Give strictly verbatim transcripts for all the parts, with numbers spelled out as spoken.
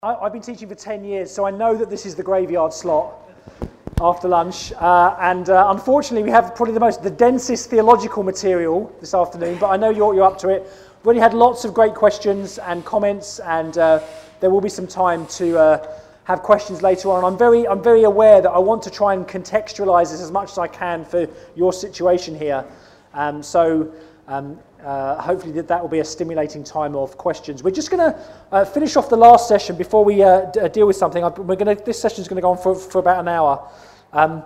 I, I've been teaching for ten years, so I know that this is the graveyard slot after lunch. Uh, and uh, unfortunately, we have probably the most, the densest theological material this afternoon, but I know you're, you're up to it. We've already had lots of great questions and comments, and uh, there will be some time to uh, have questions later on. I'm very, I'm very aware that I want to try and contextualize this as much as I can for your situation here. Um, so um, uh, hopefully that, that will be a stimulating time of questions. We're just going to uh, finish off the last session before we uh, d- deal with something. We're going to, this session is going to go on for, for about an hour. Um,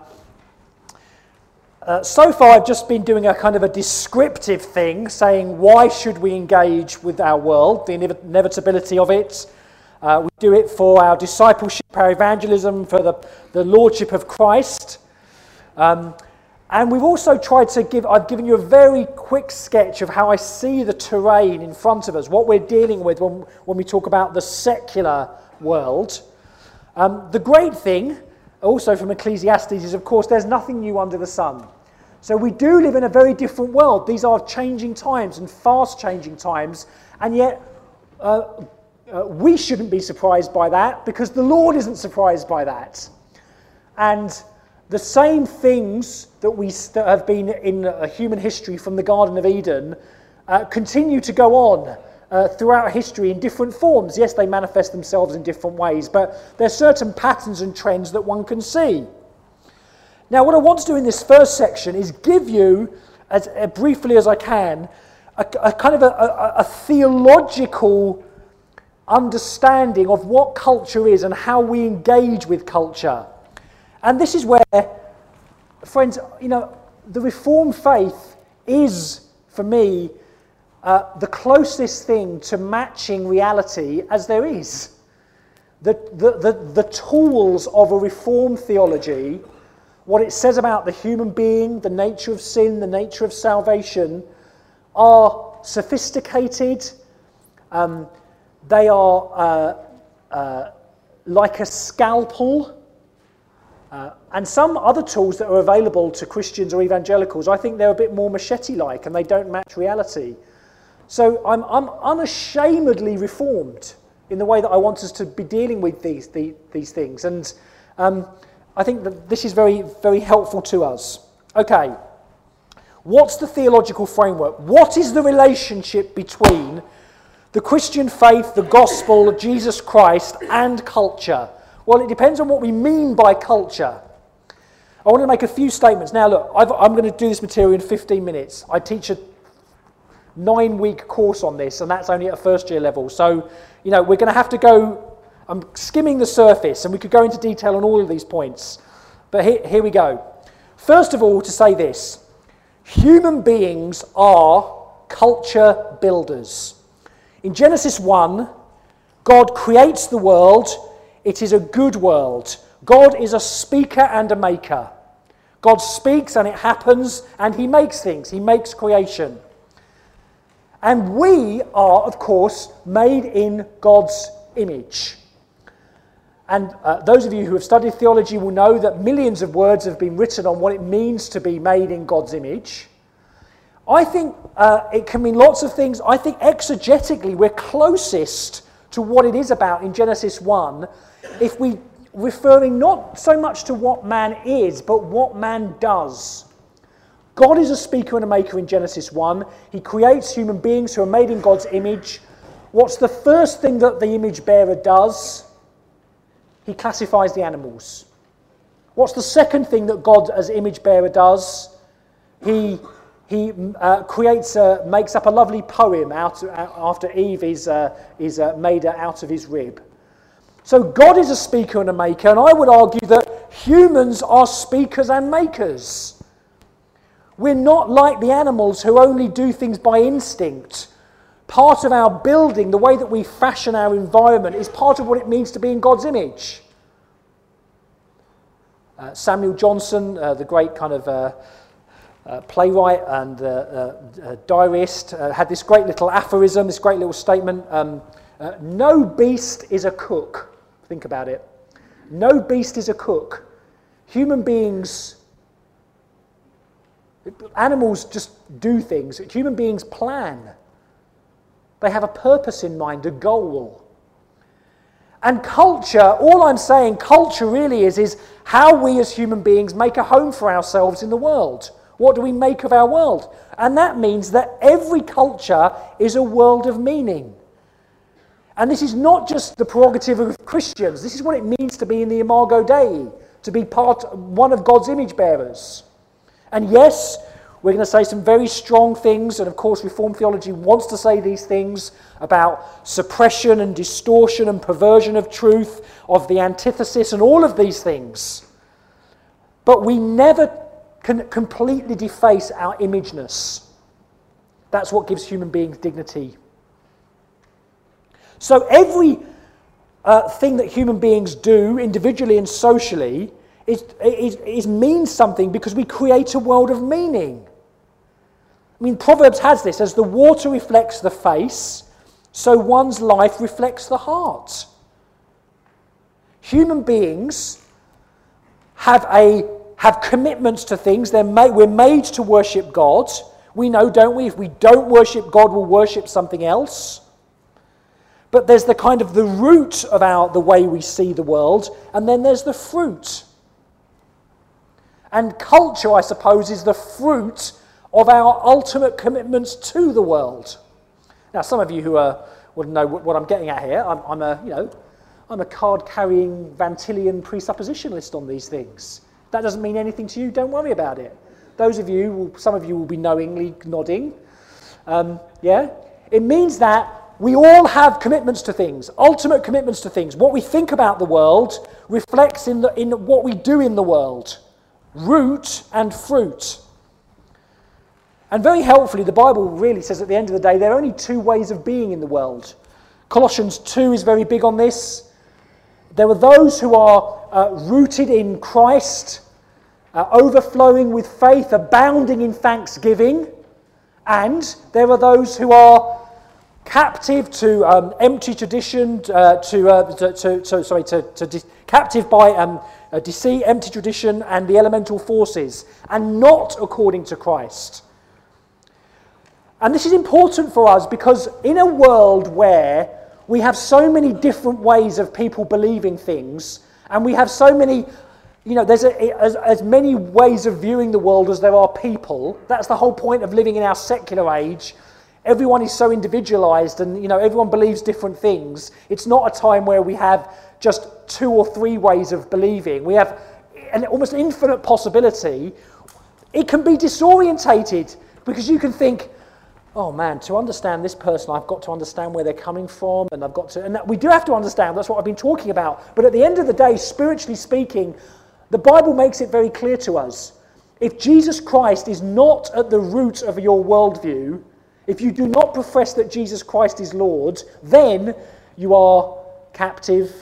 uh, so far I've just been doing a kind of a descriptive thing, saying why should we engage with our world, the inevitability of it. Uh, we do it for our discipleship, our evangelism, for the, the lordship of Christ. Um, and we've also tried to give, I've given you a very quick sketch of how I see the terrain in front of us, what we're dealing with when, when we talk about the secular world. Um, the great thing, also from Ecclesiastes, is of course there's nothing new under the sun. So we do live in a very different world. These are changing times and fast changing times, and yet uh, uh, we shouldn't be surprised by that because the Lord isn't surprised by that. And the same things that we that have been in uh, human history from the Garden of Eden uh, continue to go on uh, throughout history in different forms. Yes, they manifest themselves in different ways, but there are certain patterns and trends that one can see. Now, what I want to do in this first section is give you, as uh, briefly as I can, a, a kind of a, a, a theological understanding of what culture is and how we engage with culture. And this is where, friends, you know, the Reformed faith is, for me, uh, the closest thing to matching reality as there is. The, the, the, the tools of a Reformed theology, what it says about the human being, the nature of sin, the nature of salvation, are sophisticated. Um, they are uh, uh, like a scalpel. Uh, and some other tools that are available to Christians or evangelicals, I think they're a bit more machete-like and they don't match reality. So I'm, I'm unashamedly Reformed in the way that I want us to be dealing with these, the, these things. And um, I think that this is very, very helpful to us. Okay, what's the theological framework? What is the relationship between the Christian faith, the gospel of Jesus Christ, and culture? Well, it depends on what we mean by culture. I want to make a few statements. Now, look, I've, I'm going to do this material in fifteen minutes. I teach a nine-week course on this, and that's only at a first-year level. So, you know, we're going to have to go, I'm skimming the surface, and we could go into detail on all of these points. But here, here we go. First of all, to say this, human beings are culture builders. In Genesis one, God creates the world. It is a good world. God is a speaker and a maker. God speaks and it happens, and he makes things. He makes creation. And we are, of course, made in God's image. And uh, those of you who have studied theology will know that millions of words have been written on what it means to be made in God's image. I think uh, it can mean lots of things. I think exegetically we're closest to what it is about in Genesis one, if we referring not so much to what man is, but what man does. God is a speaker and a maker in Genesis one. He creates human beings who are made in God's image. What's the first thing that the image bearer does? He classifies the animals. What's the second thing that God as image bearer does? He He uh, creates, a, makes up a lovely poem out, uh, after Eve is, uh, is uh, made out of his rib. So God is a speaker and a maker, and I would argue that humans are speakers and makers. We're not like the animals who only do things by instinct. Part of our building, the way that we fashion our environment, is part of what it means to be in God's image. Uh, Samuel Johnson, uh, the great kind of Uh, Uh, playwright and uh, uh, uh, diarist, uh, had this great little aphorism, this great little statement, um, uh, no beast is a cook. Think about it. No beast is a cook. Human beings, animals just do things. Human beings plan. They have a purpose in mind, a goal. And culture, all I'm saying, culture really is, is how we as human beings make a home for ourselves in the world. What do we make of our world? And that means that every culture is a world of meaning. And this is not just the prerogative of Christians. This is what it means to be in the Imago Dei, to be part, one of God's image bearers. And yes, we're going to say some very strong things, and of course Reformed theology wants to say these things about suppression and distortion and perversion of truth, of the antithesis and all of these things. But we never can completely deface our imageness. That's what gives human beings dignity. So every uh, thing that human beings do, individually and socially, is, is, is means something because we create a world of meaning. I mean, Proverbs has this, as the water reflects the face, so one's life reflects the heart. Human beings have a have commitments to things. They're made, we're made to worship God. We know, don't we? If we don't worship God, we'll worship something else. But there's the kind of the root of our the way we see the world, and then there's the fruit. And culture, I suppose, is the fruit of our ultimate commitments to the world. Now, some of you who are, would know what I'm getting at here. I'm, I'm a, you know, I'm a card-carrying Van Tillian presuppositionalist on these things. That doesn't mean anything to you. Don't worry about it. Those of you, will, some of you will be knowingly nodding. Um, yeah, it means that we all have commitments to things, ultimate commitments to things. What we think about the world reflects in the in what we do in the world. Root and fruit. And very helpfully, the Bible really says at the end of the day, there are only two ways of being in the world. Colossians two is very big on this. There are those who are uh, rooted in Christ, uh, overflowing with faith, abounding in thanksgiving. And there are those who are captive to um, empty tradition, uh, to, uh, to, to, to sorry, to, to de- captive by um, uh, deceit, empty tradition, and the elemental forces, and not according to Christ. And this is important for us because in a world where we have so many different ways of people believing things, and we have so many, you know, there's a, as, as many ways of viewing the world as there are people. That's the whole point of living in our secular age. Everyone is so individualized and, you know, everyone believes different things. It's not a time where we have just two or three ways of believing. We have an almost infinite possibility. It can be disorientated because you can think, oh man, to understand this person, I've got to understand where they're coming from, and I've got to, and that we do have to understand, that's what I've been talking about. But at the end of the day, spiritually speaking, the Bible makes it very clear to us. If Jesus Christ is not at the root of your worldview, if you do not profess that Jesus Christ is Lord, then you are captive,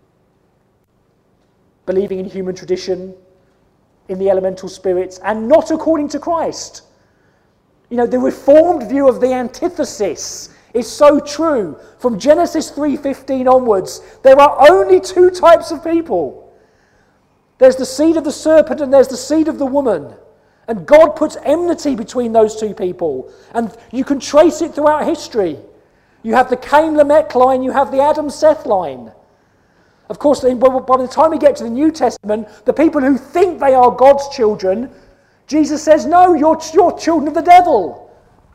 believing in human tradition, in the elemental spirits, and not according to Christ. You know, the Reformed view of the antithesis is so true. From Genesis three fifteen onwards, there are only two types of people. There's the seed of the serpent and there's the seed of the woman. And God puts enmity between those two people. And you can trace it throughout history. You have the Cain-Lamech line, you have the Adam-Seth line. Of course, by the time we get to the New Testament, the people who think they are God's children, Jesus says, no, you're, you're children of the devil.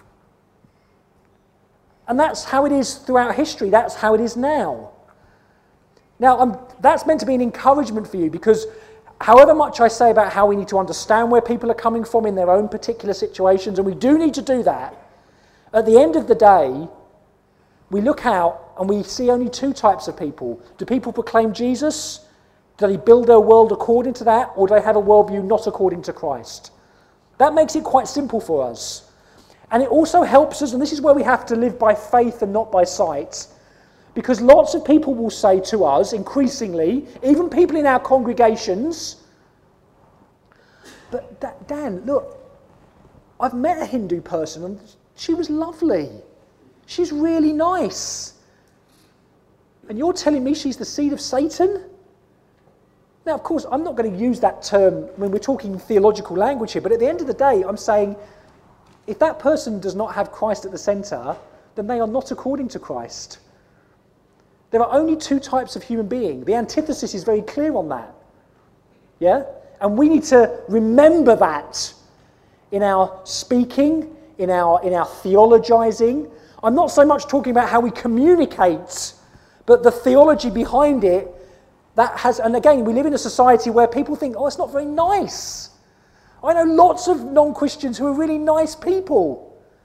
And that's how it is throughout history. That's how it is now. Now, um, that's meant to be an encouragement for you because however much I say about how we need to understand where people are coming from in their own particular situations, and we do need to do that, at the end of the day, we look out and we see only two types of people. Do people proclaim Jesus? Do they build their world according to that? Or do they have a worldview not according to Christ? That makes it quite simple for us. And it also helps us, and this is where we have to live by faith and not by sight, because lots of people will say to us, increasingly, even people in our congregations, but Dan, look, I've met a Hindu person and she was lovely. She's really nice. And you're telling me she's the seed of Satan? Now, of course, I'm not going to use that term when we're talking theological language here, but at the end of the day, I'm saying if that person does not have Christ at the centre, then they are not according to Christ. There are only two types of human being. The antithesis is very clear on that. Yeah? And we need to remember that in our speaking, in our, in our theologizing. I'm not so much talking about how we communicate, but the theology behind it, that has, and again, we live in a society where people think, oh, it's not very nice. I know lots of non-Christians who are really nice people.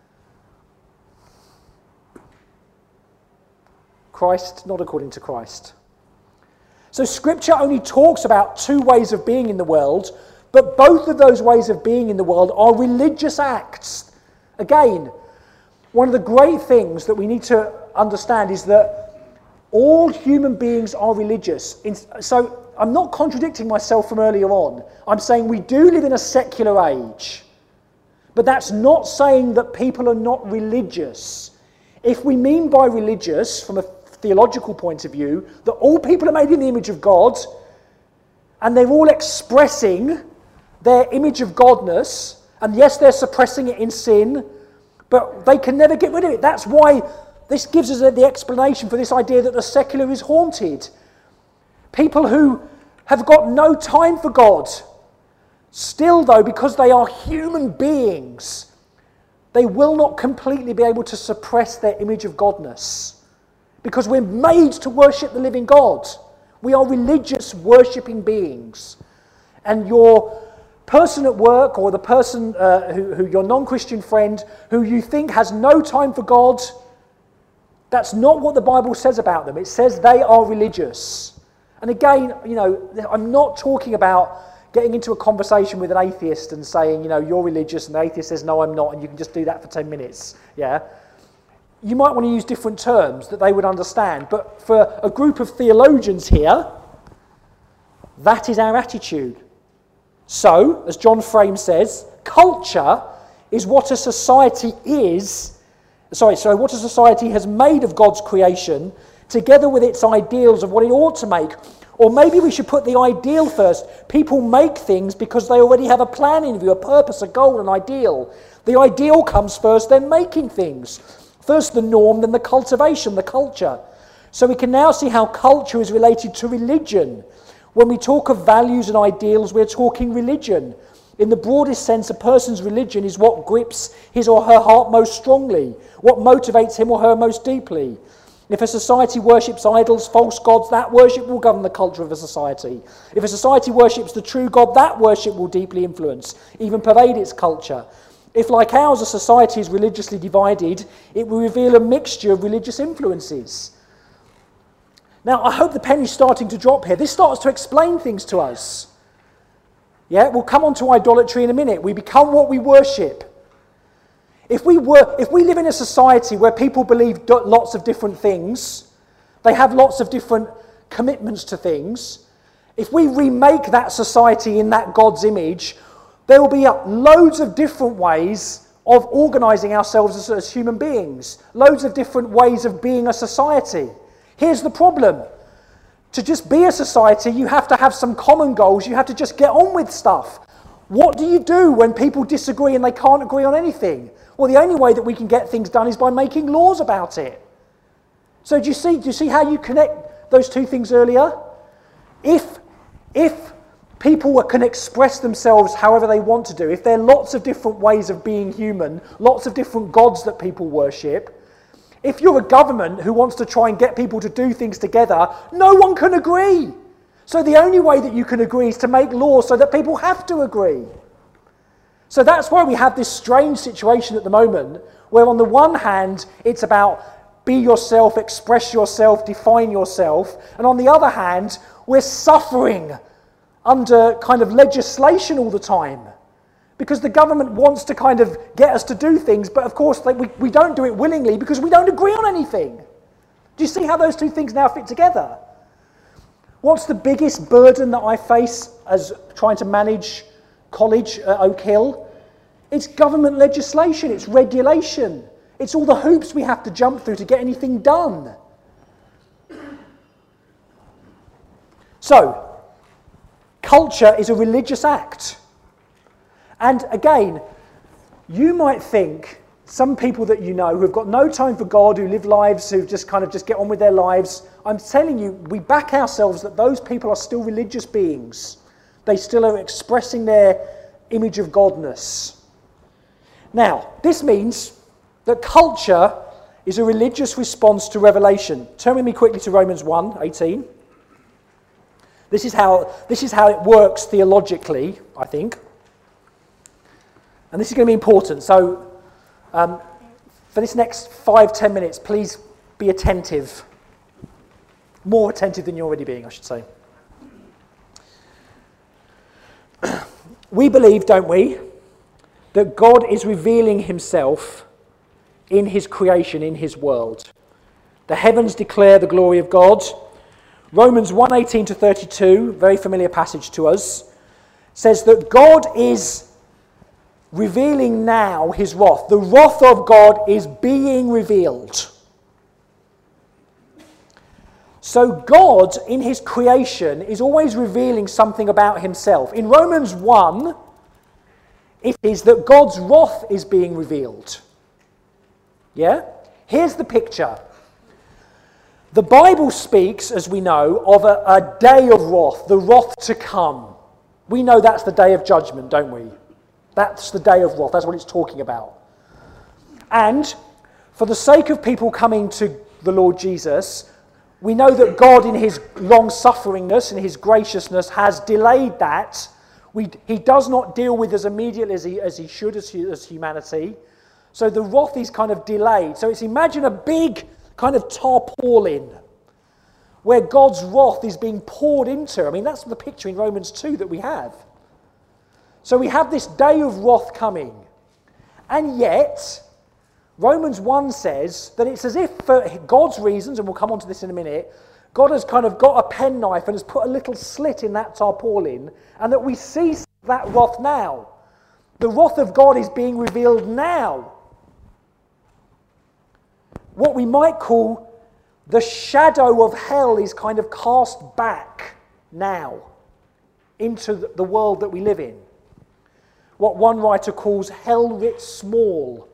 Christ, not according to Christ. So Scripture only talks about two ways of being in the world, but both of those ways of being in the world are religious acts. Again, one of the great things that we need to understand is that all human beings are religious. So I'm not contradicting myself from earlier on. I'm saying we do live in a secular age, but that's not saying that people are not religious. If we mean by religious, from a theological point of view, that all people are made in the image of God, and they're all expressing their image of godness, and yes, they're suppressing it in sin, but they can never get rid of it. That's why this gives us the explanation for this idea that the secular is haunted. People who have got no time for God, still though, because they are human beings, they will not completely be able to suppress their image of godness. Because we're made to worship the living God. We are religious, worshipping beings. And your person at work, or the person uh, who, who your non-Christian friend, who you think has no time for God, that's not what the Bible says about them. It says they are religious. And again, you know, I'm not talking about getting into a conversation with an atheist and saying, you know, you're religious, and the atheist says, no, I'm not, and you can just do that for ten minutes. Yeah? You might want to use different terms that they would understand, but for a group of theologians here, that is our attitude. So, as John Frame says, culture is what a society is, sorry, so what a society has made of God's creation, together with its ideals of what it ought to make. Or maybe we should put the ideal first. People make things because they already have a plan in view, a purpose, a goal, an ideal. The ideal comes first, then making things. First the norm, then the cultivation, the culture. So we can now see how culture is related to religion. When we talk of values and ideals, we're talking religion. In the broadest sense, a person's religion is what grips his or her heart most strongly, what motivates him or her most deeply. If a society worships idols, false gods, that worship will govern the culture of a society. If a society worships the true God, that worship will deeply influence, even pervade its culture. If, like ours, a society is religiously divided, it will reveal a mixture of religious influences. Now, I hope the penny's starting to drop here. This starts to explain things to us. Yeah, we'll come on to idolatry in a minute. We become what we worship. If we were, if we live in a society where people believe lots of different things, they have lots of different commitments to things, if we remake that society in that God's image, there will be loads of different ways of organising ourselves as, as human beings. Loads of different ways of being a society. Here's the problem. To just be a society, you have to have some common goals. You have to just get on with stuff. What do you do when people disagree and they can't agree on anything? Well, the only way that we can get things done is by making laws about it. So do you see, do you see how you connect those two things earlier? If, if people can express themselves however they want to do, if there are lots of different ways of being human, lots of different gods that people worship, if you're a government who wants to try and get people to do things together, no one can agree. So the only way that you can agree is to make laws so that people have to agree. So that's why we have this strange situation at the moment, where on the one hand, it's about be yourself, express yourself, define yourself, and on the other hand, we're suffering under kind of legislation all the time. Because the government wants to kind of get us to do things, but of course like, we, we don't do it willingly because we don't agree on anything. Do you see how those two things now fit together? What's the biggest burden that I face as trying to manage college at Oak Hill? It's government legislation, it's regulation. It's all the hoops we have to jump through to get anything done. So, culture is a religious act. And again, you might think some people that you know who have got no time for God, who live lives, who just kind of just get on with their lives, I'm telling you, we back ourselves that those people are still religious beings. They still are expressing their image of godness. Now, this means that culture is a religious response to revelation. Turn with me quickly to Romans one eighteen. This is how, this is how it works theologically, I think. And this is going to be important. So, um, for this next five, ten minutes, please be attentive. More attentive than you're already being, I should say. We believe, don't we, that God is revealing himself in his creation, in his world. The heavens declare the glory of God. Romans one eighteen to thirty-two, very familiar passage to us, says that God is revealing now his wrath. The wrath of God is being revealed. So God, in his creation, is always revealing something about himself. In Romans one, it is that God's wrath is being revealed. Yeah? Here's the picture. The Bible speaks, as we know, of a, a day of wrath, the wrath to come. We know that's the day of judgment, don't we? That's the day of wrath. That's what it's talking about. And for the sake of people coming to the Lord Jesus, we know that God, in his long-sufferingness and his graciousness, has delayed that. We, he does not deal with us immediately as he, as he should as, as humanity. So the wrath is kind of delayed. So it's, imagine a big kind of tarpaulin where God's wrath is being poured into. I mean, that's the picture in Romans two that we have. So we have this day of wrath coming. And yet, Romans one says that it's as if for God's reasons, and we'll come on to this in a minute, God has kind of got a penknife and has put a little slit in that tarpaulin, and that we see that wrath now. The wrath of God is being revealed now. What we might call the shadow of hell is kind of cast back now into the world that we live in. What one writer calls hell writ small.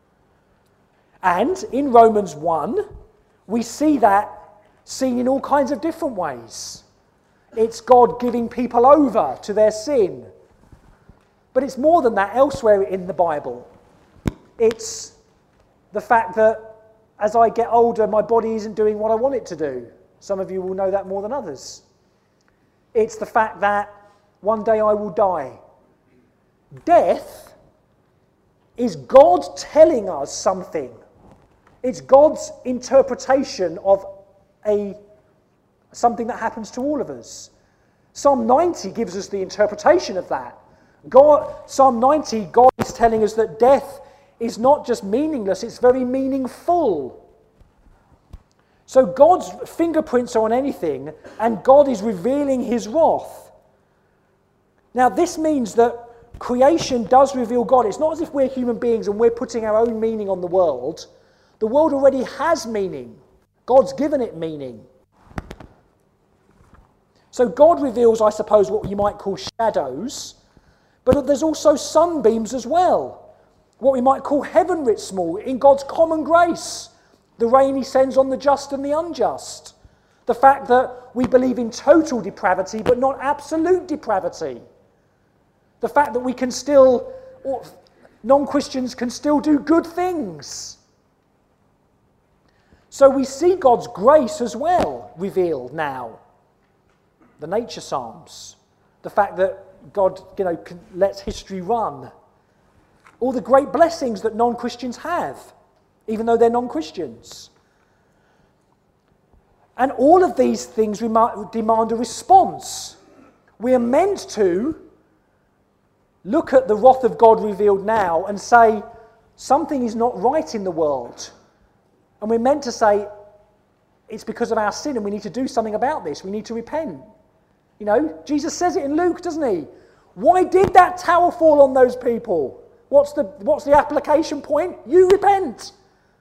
And in Romans one, we see that seen in all kinds of different ways. It's God giving people over to their sin. But it's more than that elsewhere in the Bible. It's the fact that as I get older, my body isn't doing what I want it to do. Some of you will know that more than others. It's the fact that one day I will die. Death is God telling us something. It's God's interpretation of a something that happens to all of us. Psalm ninety gives us the interpretation of that. God, Psalm ninety, God is telling us that death is not just meaningless, it's very meaningful. So God's fingerprints are on anything, and God is revealing his wrath. Now this means that creation does reveal God. It's not as if we're human beings and we're putting our own meaning on the world. The world already has meaning. God's given it meaning. So God reveals, I suppose, what you might call shadows, but there's also sunbeams as well. What we might call heaven writ small in God's common grace. The rain he sends on the just and the unjust. The fact that we believe in total depravity but not absolute depravity. The fact that we can still, or non-Christians can still do good things. So we see God's grace as well revealed now. The nature psalms. The fact that God, you know, can, lets history run. All the great blessings that non-Christians have, even though they're non-Christians. And all of these things rem- demand a response. We are meant to look at the wrath of God revealed now and say, something is not right in the world. And we're meant to say, it's because of our sin and we need to do something about this. We need to repent. You know, Jesus says it in Luke, doesn't he? Why did that tower fall on those people? What's the, what's the application point? You repent.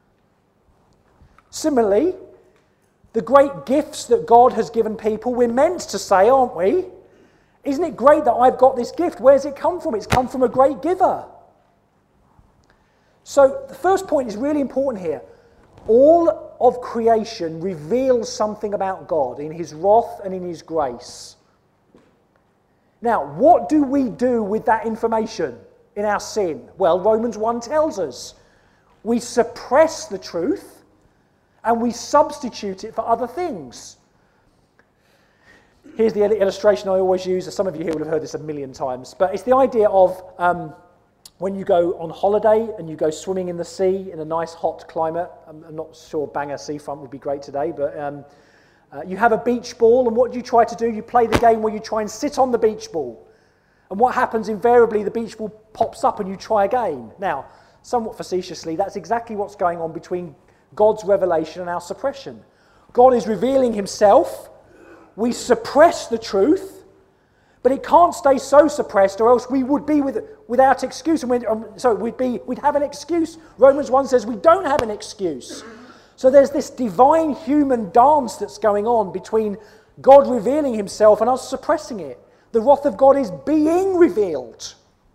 Similarly, the great gifts that God has given people, we're meant to say, aren't we? Isn't it great that I've got this gift? Where's it come from? It's come from a great giver. So the first point is really important here. All of creation reveals something about God in his wrath and in his grace. Now, what do we do with that information in our sin? Well, Romans one tells us. We suppress the truth and we substitute it for other things. Here's the illustration I always use. Some of you here will have heard this a million times. But it's the idea of um, when you go on holiday and you go swimming in the sea in a nice hot climate. I'm, I'm not sure Bangor seafront would be great today, but um, uh, you have a beach ball, and what do you try to do? You play the game where you try and sit on the beach ball. And what happens invariably, the beach ball pops up and you try again. Now, somewhat facetiously, that's exactly what's going on between God's revelation and our suppression. God is revealing himself. We suppress the truth, but it can't stay so suppressed, or else we would be with, without excuse. And we'd, um, so we'd be, we'd have an excuse. Romans one says we don't have an excuse. So there's this divine human dance that's going on between God revealing himself and us suppressing it. The wrath of God is being revealed,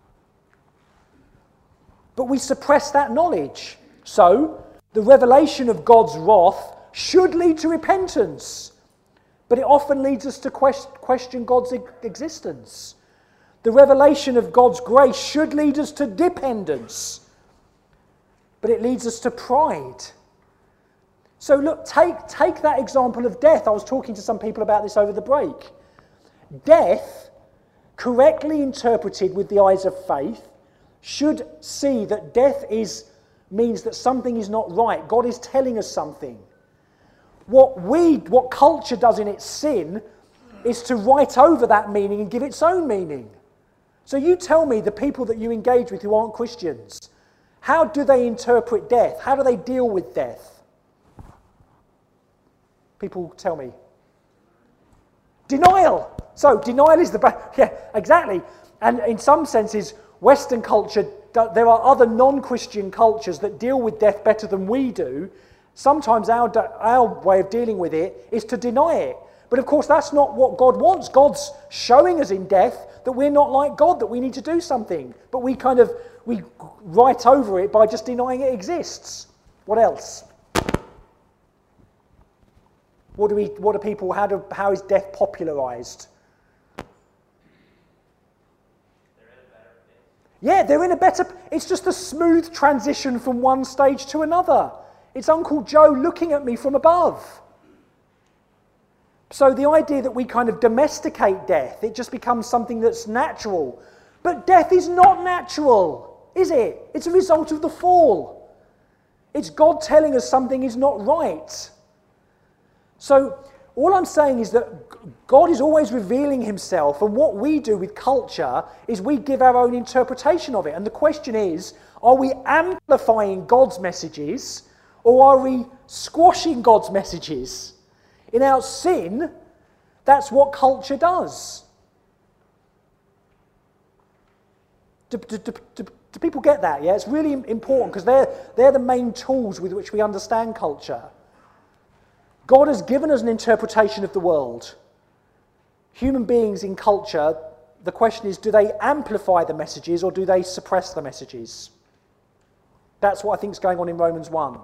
but we suppress that knowledge. So the revelation of God's wrath should lead to repentance, but it often leads us to question God's existence. The revelation of God's grace should lead us to dependence, but it leads us to pride. So look, take, take that example of death. I was talking to some people about this over the break. Death, correctly interpreted with the eyes of faith, should see that death is, means that something is not right. God is telling us something. What we, what culture does in its sin is to write over that meaning and give its own meaning. So you tell me, the people that you engage with who aren't Christians, how do they interpret death? How do they deal with death? People tell me. Denial. So denial is the bad. Yeah, exactly. And in some senses, Western culture, there are other non-Christian cultures that deal with death better than we do. Sometimes our, our way of dealing with it is to deny it. But of course, that's not what God wants. God's showing us in death that we're not like God, that we need to do something. But we kind of, we write over it by just denying it exists. What else? What do we, what do people, how do, how is death popularized? Yeah, they're in a better... It's just a smooth transition from one stage to another. It's Uncle Joe looking at me from above. So the idea that we kind of domesticate death, it just becomes something that's natural. But death is not natural, is it? It's a result of the fall. It's God telling us something is not right. So all I'm saying is that God is always revealing himself, and what we do with culture is we give our own interpretation of it. And the question is, are we amplifying God's messages, or are we squashing God's messages? In our sin, that's what culture does. Do, do, do, do, do people get that? Yeah, it's really important, because they're, they're the main tools with which we understand culture. God has given us an interpretation of the world. Human beings in culture, the question is, do they amplify the messages or do they suppress the messages? That's what I think is going on in Romans one.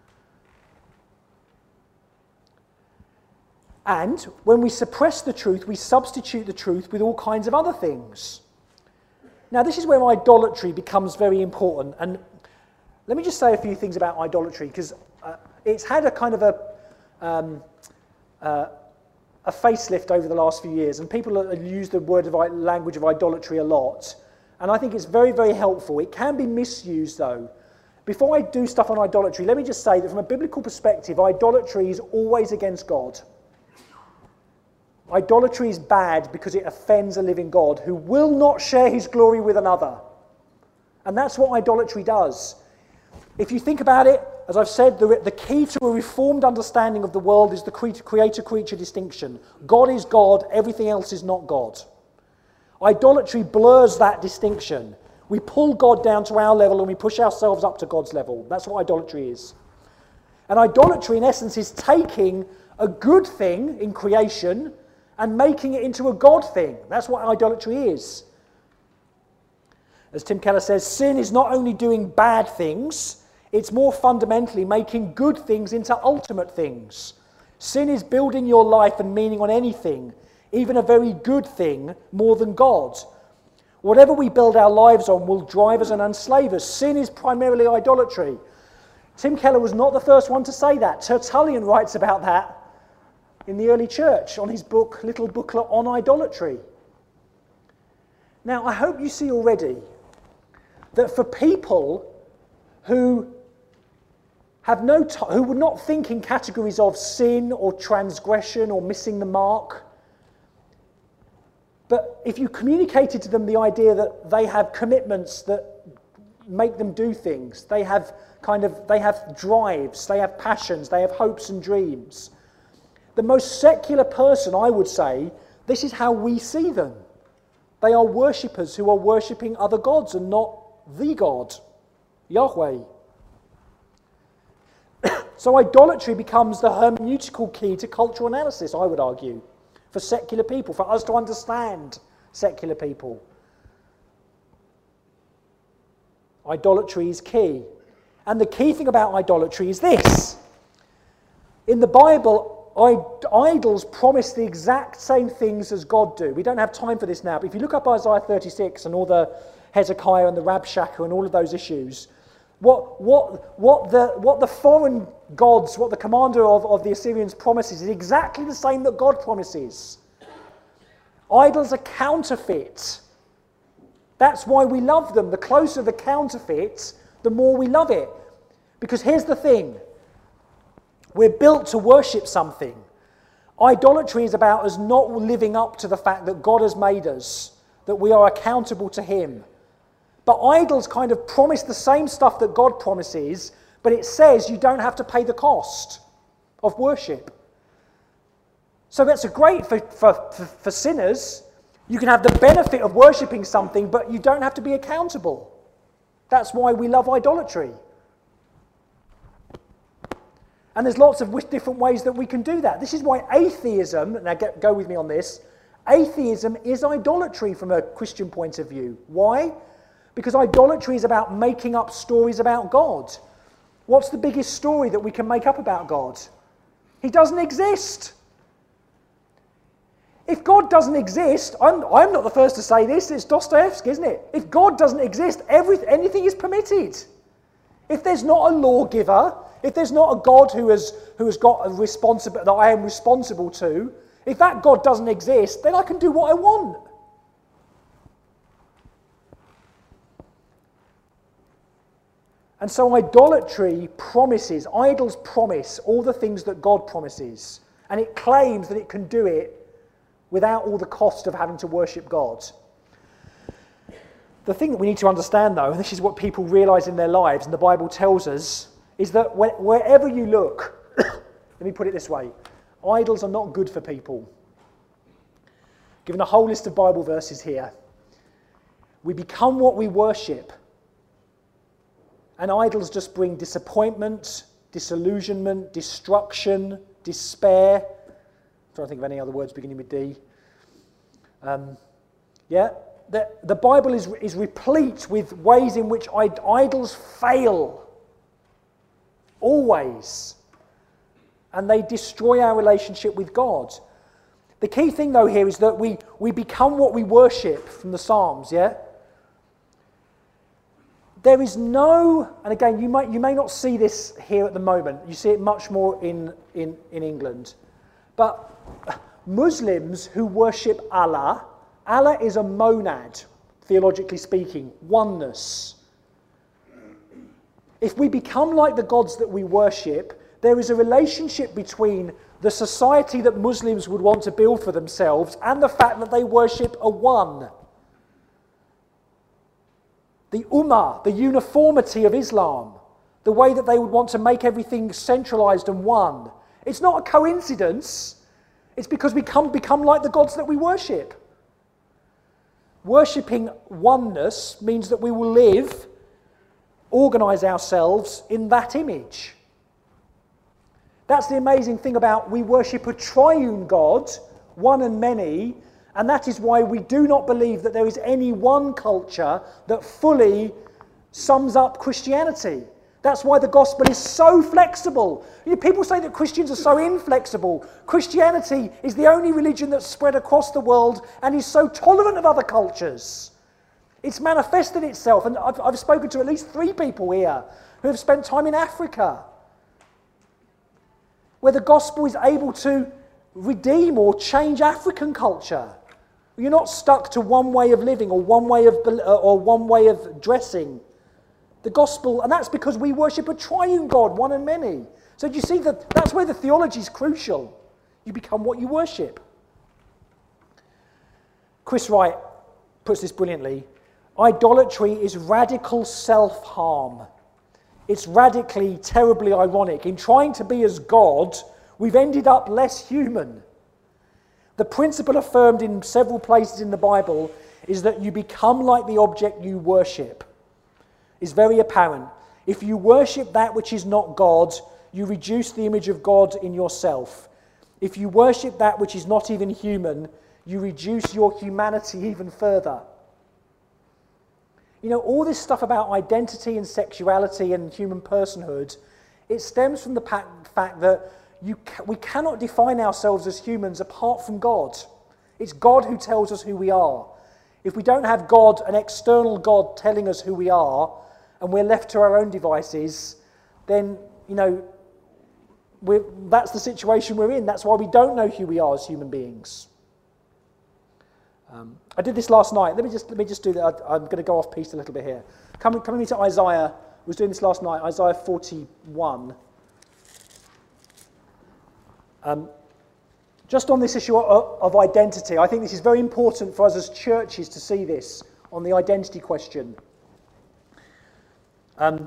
And when we suppress the truth, we substitute the truth with all kinds of other things. Now, this is where idolatry becomes very important. And let me just say a few things about idolatry, because uh, it's had a kind of a Um, uh, a facelift over the last few years, and people have used the word of language of idolatry a lot, and I think it's very, very helpful. It can be misused, though. Before I do stuff on idolatry, let me just say that from a biblical perspective, idolatry is always against God. Idolatry is bad because it offends a living God who will not share his glory with another, and that's what idolatry does. If you think about it, as I've said, the, the key to a reformed understanding of the world is the creator-creature distinction. God is God, everything else is not God. Idolatry blurs that distinction. We pull God down to our level and we push ourselves up to God's level. That's what idolatry is. And idolatry, in essence, is taking a good thing in creation and making it into a God thing. That's what idolatry is. As Tim Keller says, sin is not only doing bad things, it's more fundamentally making good things into ultimate things. Sin is building your life and meaning on anything, even a very good thing, more than God. Whatever we build our lives on will drive us and enslave us. Sin is primarily idolatry. Tim Keller was not the first one to say that. Tertullian writes about that in the early church on his book, little booklet on idolatry. Now, I hope you see already that for people who have no t- who would not think in categories of sin or transgression or missing the mark, but if you communicated to them the idea that they have commitments that make them do things, they have kind of they have drives, they have passions, they have hopes and dreams. The most secular person, I would say, this is how we see them. They are worshippers who are worshipping other gods and not the God, Yahweh. So idolatry becomes the hermeneutical key to cultural analysis, I would argue, for secular people, for us to understand secular people. Idolatry is key. And the key thing about idolatry is this. In the Bible, idols promise the exact same things as God do. We don't have time for this now, but if you look up Isaiah thirty-six and all the Hezekiah and the Rabshakeh and all of those issues, what what what the what the foreign gods, what the commander of, of the Assyrians promises is exactly the same that God promises. Idols are counterfeit. That's why we love them. The closer the counterfeit, the more we love it. Because here's the thing. We're built to worship something. Idolatry is about us not living up to the fact that God has made us, that we are accountable to Him. But idols kind of promise the same stuff that God promises, but it says you don't have to pay the cost of worship. So that's a great for, for, for, for sinners. You can have the benefit of worshipping something, but you don't have to be accountable. That's why we love idolatry. And there's lots of different ways that we can do that. This is why atheism, now get, go with me on this, atheism is idolatry from a Christian point of view. Why? Because idolatry is about making up stories about God. What's the biggest story that we can make up about God? He doesn't exist. If God doesn't exist, I'm, I'm not the first to say this, it's Dostoevsky, isn't it? If God doesn't exist, every, anything is permitted. If there's not a lawgiver, if there's not a God who has, who has got a responsibility that I am responsible to, if that God doesn't exist, then I can do what I want. And so idolatry promises, idols promise all the things that God promises, and it claims that it can do it without all the cost of having to worship God. The thing that we need to understand, though, and this is what people realize in their lives, and the Bible tells us, is that when, wherever you look, let me put it this way, idols are not good for people. Given a whole list of Bible verses here, we become what we worship, and idols just bring disappointment, disillusionment, destruction, despair. I'm trying to think of any other words beginning with D. Um, yeah, the, the Bible is, is replete with ways in which idols fail. Always. And they destroy our relationship with God. The key thing, though, here is that we, we become what we worship from the Psalms, yeah? There is no, and again, you might you may not see this here at the moment. You see it much more in, in, in England. But Muslims who worship Allah, Allah is a monad, theologically speaking, oneness. If we become like the gods that we worship, there is a relationship between the society that Muslims would want to build for themselves and the fact that they worship a one. The ummah, the uniformity of Islam, the way that they would want to make everything centralized and one. It's not a coincidence. It's because we come, become like the gods that we worship. Worshipping oneness means that we will live, organize ourselves in that image. That's the amazing thing about we worship a triune God, one and many, And that is why we do not believe that there is any one culture that fully sums up Christianity. That's why the gospel is so flexible. You know, people say that Christians are so inflexible. Christianity is the only religion that's spread across the world and is so tolerant of other cultures. It's manifested itself, and I've, I've spoken to at least three people here who have spent time in Africa, where the gospel is able to redeem or change African culture. You're not stuck to one way of living or one way of or one way of dressing. The gospel, and that's because we worship a triune God, one and many. So do you see that that's where the theology is crucial. You become what you worship. Chris Wright puts this brilliantly. Idolatry is radical self-harm. It's radically, terribly ironic. In trying to be as God, we've ended up less human. The principle affirmed in several places in the Bible is that you become like the object you worship. Is very apparent. If you worship that which is not God, you reduce the image of God in yourself. If you worship that which is not even human, you reduce your humanity even further. You know, all this stuff about identity and sexuality and human personhood, it stems from the fact that you ca- we cannot define ourselves as humans apart from God. It's God who tells us who we are. If we don't have God, an external God telling us who we are, and we're left to our own devices, then, you know, we're, that's the situation we're in. That's why we don't know who we are as human beings. Um, I did this last night. Let me just let me just do that. I, I'm going to go off piece a little bit here. Coming coming into Isaiah, I was doing this last night. Isaiah forty-one. Um, just on this issue of, of identity, I think this is very important for us as churches to see this on the identity question. Um,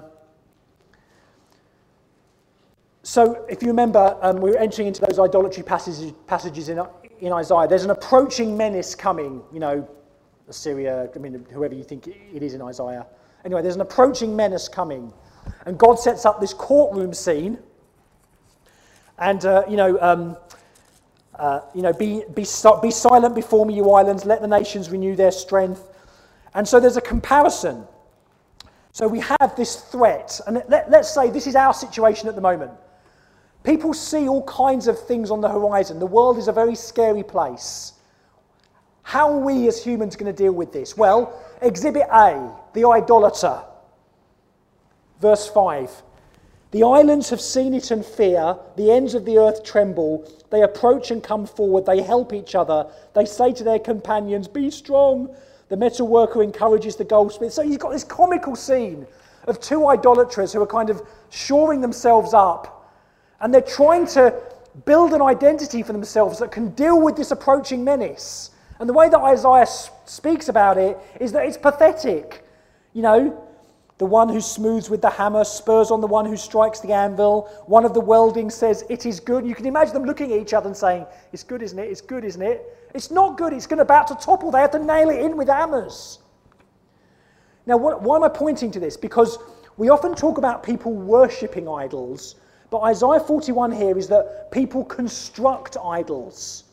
so, if you remember, um, we were entering into those idolatry passages, passages in, in Isaiah. There's an approaching menace coming, you know, Assyria, I mean, whoever you think it is in Isaiah. Anyway, there's an approaching menace coming. And God sets up this courtroom scene. And, uh, you know, um, uh, you know, be, be, be silent before me, you islands. Let the nations renew their strength. And so there's a comparison. So we have this threat, and let, let's say this is our situation at the moment. People see all kinds of things on the horizon. The world is a very scary place. How are we as humans going to deal with this? Well, Exhibit A, the idolater. Verse five. The islands have seen it and fear. The ends of the earth tremble. They approach and come forward. They help each other. They say to their companions, be strong. The metal worker encourages the goldsmith. So you've got this comical scene of two idolaters who are kind of shoring themselves up, and they're trying to build an identity for themselves that can deal with this approaching menace. And the way that Isaiah speaks about it is that it's pathetic. You know, the one who smooths with the hammer spurs on the one who strikes the anvil. One of the welding says, it is good. You can imagine them looking at each other and saying, it's good, isn't it? It's good, isn't it? It's not good. It's going to about to topple. They have to nail it in with hammers. Now, what, why am I pointing to this? Because we often talk about people worshipping idols, but Isaiah forty-one here is that people construct idols.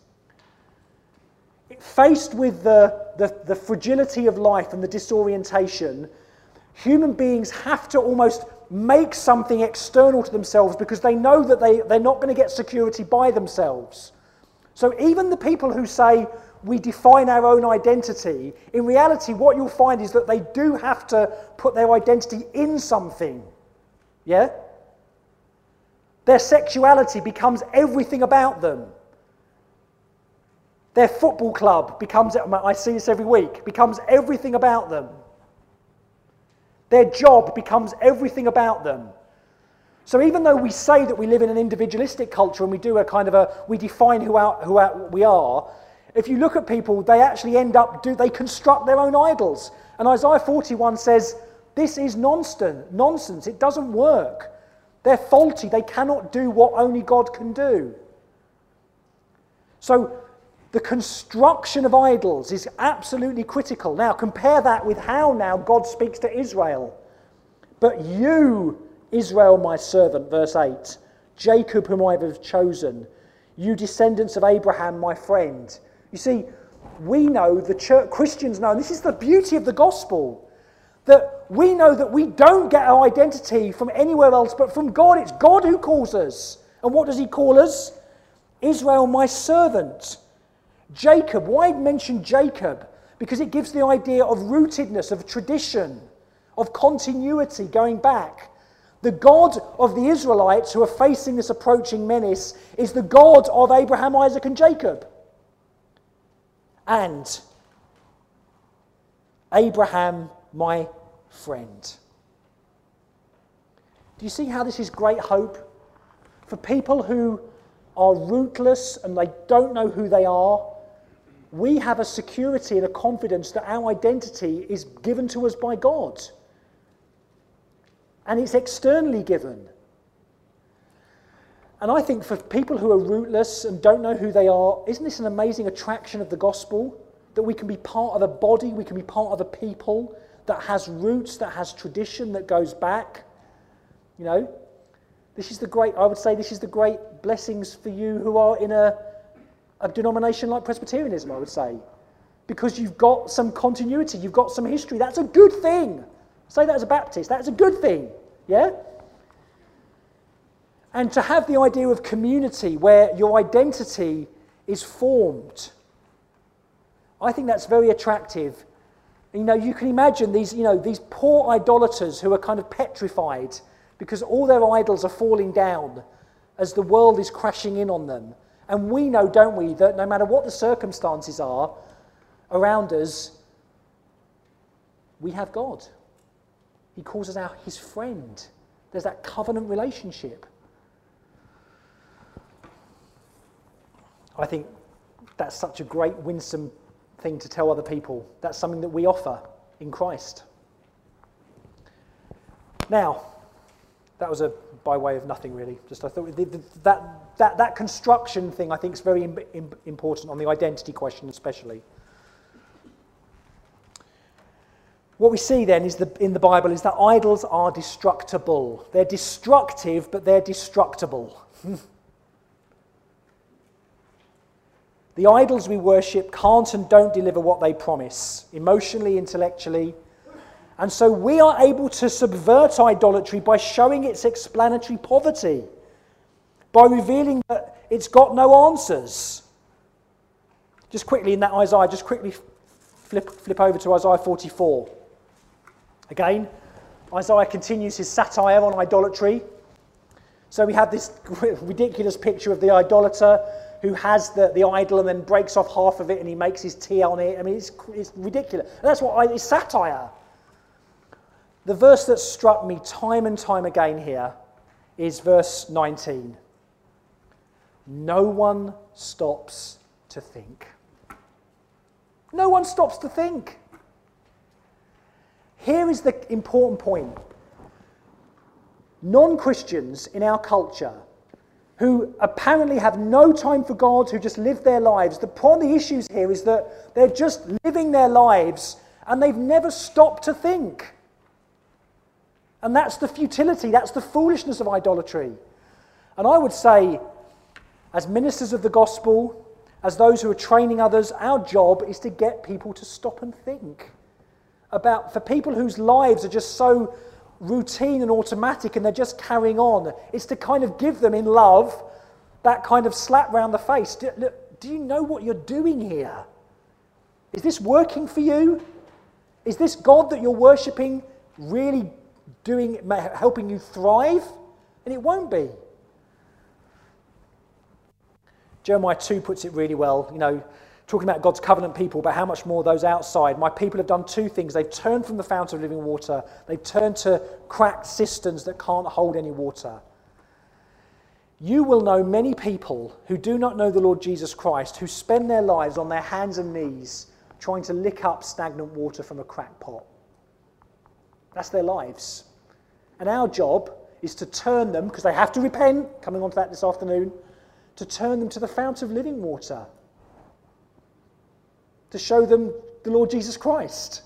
Faced with the, the, the fragility of life and the disorientation, human beings have to almost make something external to themselves because they know that they, they're not going to get security by themselves. So even the people who say we define our own identity, in reality what you'll find is that they do have to put their identity in something. Yeah? Their sexuality becomes everything about them. Their football club becomes, I see this every week, becomes everything about them. Their job becomes everything about them. So even though we say that we live in an individualistic culture and we do a kind of a, we define who, our, who our, we are, if you look at people, they actually end up, do they construct their own idols. And Isaiah forty-one says, this is nonsense, nonsense, it doesn't work. They're faulty, they cannot do what only God can do. So the construction of idols is absolutely critical. Now compare that with how now God speaks to Israel. But you, Israel, my servant, verse eight, Jacob whom I have chosen, you descendants of Abraham, my friend. You see, we know, the church, Christians know, and this is the beauty of the gospel, that we know that we don't get our identity from anywhere else but from God. It's God who calls us. And what does he call us? Israel, my servant. Jacob. Why mention Jacob? Because it gives the idea of rootedness, of tradition, of continuity going back. The God of the Israelites who are facing this approaching menace is the God of Abraham, Isaac, and Jacob. And Abraham, my friend. Do you see how this is great hope? For people who are rootless and they don't know who they are, we have a security and a confidence that our identity is given to us by God. And it's externally given. And I think for people who are rootless and don't know who they are, isn't this an amazing attraction of the gospel? That we can be part of a body, we can be part of a people that has roots, that has tradition, that goes back. You know, this is the great, I would say this is the great blessings for you who are in a, a denomination like Presbyterianism, I would say. Because you've got some continuity, you've got some history. That's a good thing. Say that as a Baptist, that's a good thing. Yeah? And to have the idea of community where your identity is formed, I think that's very attractive. You know, you can imagine these, you know, these poor idolaters who are kind of petrified because all their idols are falling down as the world is crashing in on them. And we know, don't we, that no matter what the circumstances are around us, we have God. He calls us our, his friend. There's that covenant relationship. I think that's such a great, winsome thing to tell other people. That's something that we offer in Christ. Now, that was a by way of nothing really. Just I thought the, the, that that that construction thing I think is very im, im, important on the identity question especially. What we see then is the, in the Bible is that idols are destructible. They're destructive, but they're destructible. The idols we worship can't and don't deliver what they promise, emotionally, intellectually. And so we are able to subvert idolatry by showing its explanatory poverty, by revealing that it's got no answers. Just quickly in that Isaiah, just quickly flip, flip over to Isaiah forty-four. Again, Isaiah continues his satire on idolatry. So we have this ridiculous picture of the idolater who has the, the idol and then breaks off half of it and he makes his tea on it. I mean, it's, it's ridiculous. And that's what I, it's satire. The verse that struck me time and time again here is verse nineteen. No one stops to think. No one stops to think. Here is the important point. Non-Christians in our culture who apparently have no time for God, who just live their lives, the one of the issues here is that they're just living their lives and they've never stopped to think. And that's the futility, that's the foolishness of idolatry. And I would say, as ministers of the gospel, as those who are training others, our job is to get people to stop and think about, for people whose lives are just so routine and automatic and they're just carrying on, it's to kind of give them in love that kind of slap round the face. Do, look, do you know what you're doing here? Is this working for you? Is this God that you're worshipping really doing, helping you thrive? And it won't be. Jeremiah two puts it really well, you know, talking about God's covenant people, but how much more those outside. My people have done two things. They've turned from the fountain of living water. They've turned to cracked cisterns that can't hold any water. You will know many people who do not know the Lord Jesus Christ, who spend their lives on their hands and knees trying to lick up stagnant water from a cracked pot. That's their lives. And our job is to turn them, because they have to repent, coming on to that this afternoon, to turn them to the fount of living water, to show them the Lord Jesus Christ.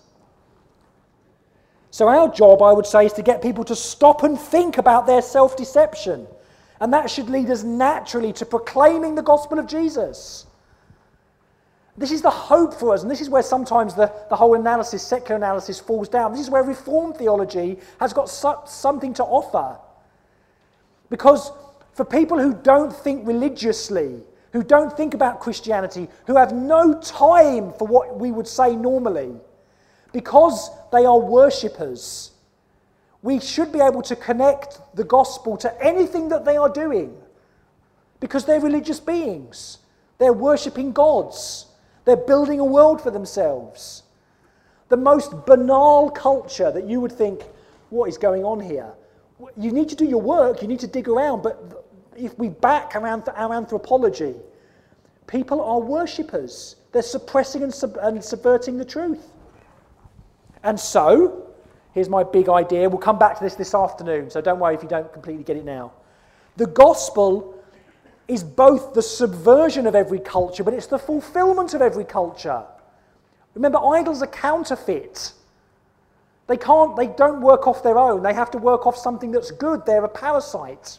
So our job, I would say, is to get people to stop and think about their self-deception. And that should lead us naturally to proclaiming the gospel of Jesus. This is the hope for us, and this is where sometimes the, the whole analysis, secular analysis, falls down. This is where Reformed theology has got so, something to offer. Because for people who don't think religiously, who don't think about Christianity, who have no time for what we would say normally, because they are worshippers, we should be able to connect the gospel to anything that they are doing. Because they're religious beings. They're worshipping gods. They're building a world for themselves. The most banal culture that you would think, what is going on here? You need to do your work, you need to dig around, but if we back around our anthropology, people are worshippers. They're suppressing and, sub- and subverting the truth. And so, here's my big idea. We'll come back to this this afternoon, so don't worry if you don't completely get it now. The gospel is both the subversion of every culture, but it's the fulfillment of every culture. Remember, idols are counterfeit. They can't, they don't work off their own. They have to work off something that's good. They're a parasite.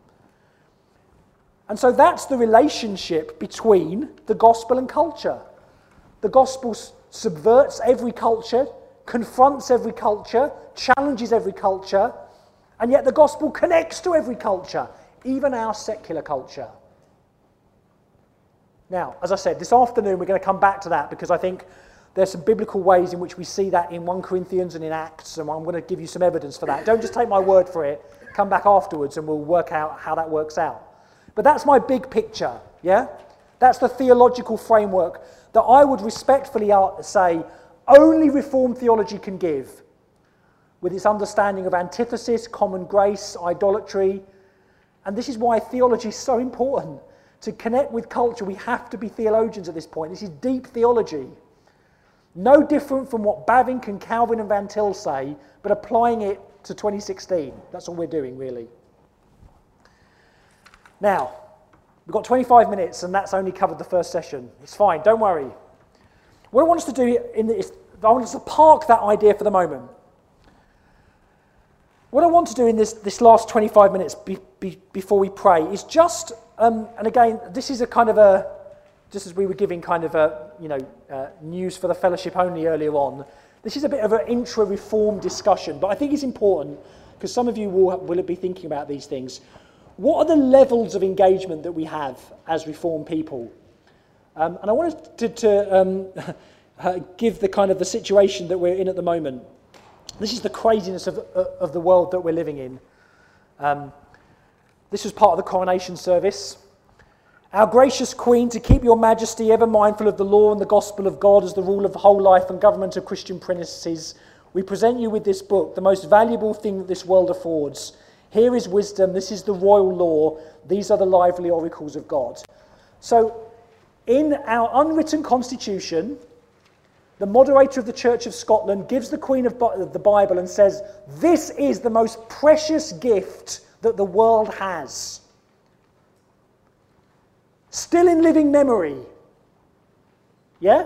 And so that's the relationship between the gospel and culture. The gospel subverts every culture, confronts every culture, challenges every culture, and yet the gospel connects to every culture, even our secular culture. Now, as I said, this afternoon we're going to come back to that because I think there's some biblical ways in which we see that in First Corinthians and in Acts, and I'm going to give you some evidence for that. Don't just take my word for it. Come back afterwards and we'll work out how that works out. But that's my big picture, yeah? That's the theological framework that I would respectfully say only Reformed theology can give, with its understanding of antithesis, common grace, idolatry. And this is why theology is so important. To connect with culture, we have to be theologians at this point. This is deep theology. No different from what Bavinck and Calvin and Van Til say, but applying it to twenty sixteen. That's all we're doing, really. Now, we've got twenty-five minutes, and that's only covered the first session. It's fine, don't worry. What I want us to do in is, I want us to park that idea for the moment. What I want to do in this, this last twenty-five minutes be, be, before we pray is just, um, and again, this is a kind of a, just as we were giving kind of a, you know, uh, news for the fellowship only earlier on, this is a bit of an intra-reform discussion, but I think it's important because some of you will, will be thinking about these things. What are the levels of engagement that we have as Reformed people? Um, and I wanted to, to um, uh, give the kind of the situation that we're in at the moment. This is the craziness of, uh, of the world that we're living in. Um, this was part of the coronation service. Our gracious Queen, to keep your majesty ever mindful of the law and the gospel of God as the rule of whole life and government of Christian princes, we present you with this book, the most valuable thing that this world affords. Here is wisdom, this is the royal law, these are the lively oracles of God. So, in our unwritten constitution, the moderator of the Church of Scotland gives the Queen of the Bible and says, this is the most precious gift that the world has. Still in living memory. Yeah?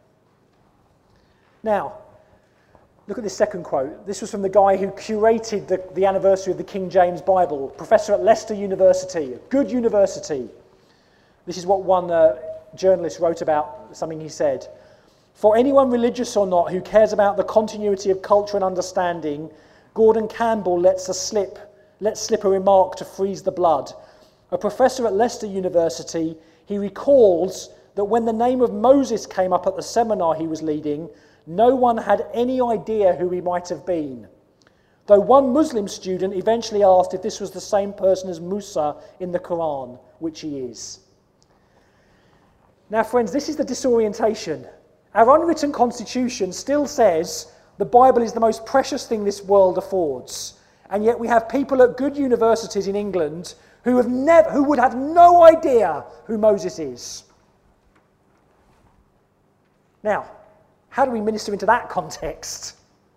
Now, look at this second quote. This was from the guy who curated the, the anniversary of the King James Bible, professor at Leicester University, a good university. This is what one uh, journalist wrote about something he said. For anyone religious or not who cares about the continuity of culture and understanding, Gordon Campbell lets, a slip, lets slip a remark to freeze the blood. A professor at Leicester University, he recalls that when the name of Moses came up at the seminar he was leading, no one had any idea who he might have been. Though one Muslim student eventually asked if this was the same person as Musa in the Quran, which he is. Now, friends, this is the disorientation. Our unwritten constitution still says the Bible is the most precious thing this world affords. And yet we have people at good universities in England who have never, who would have no idea who Moses is. Now, how do we minister into that context?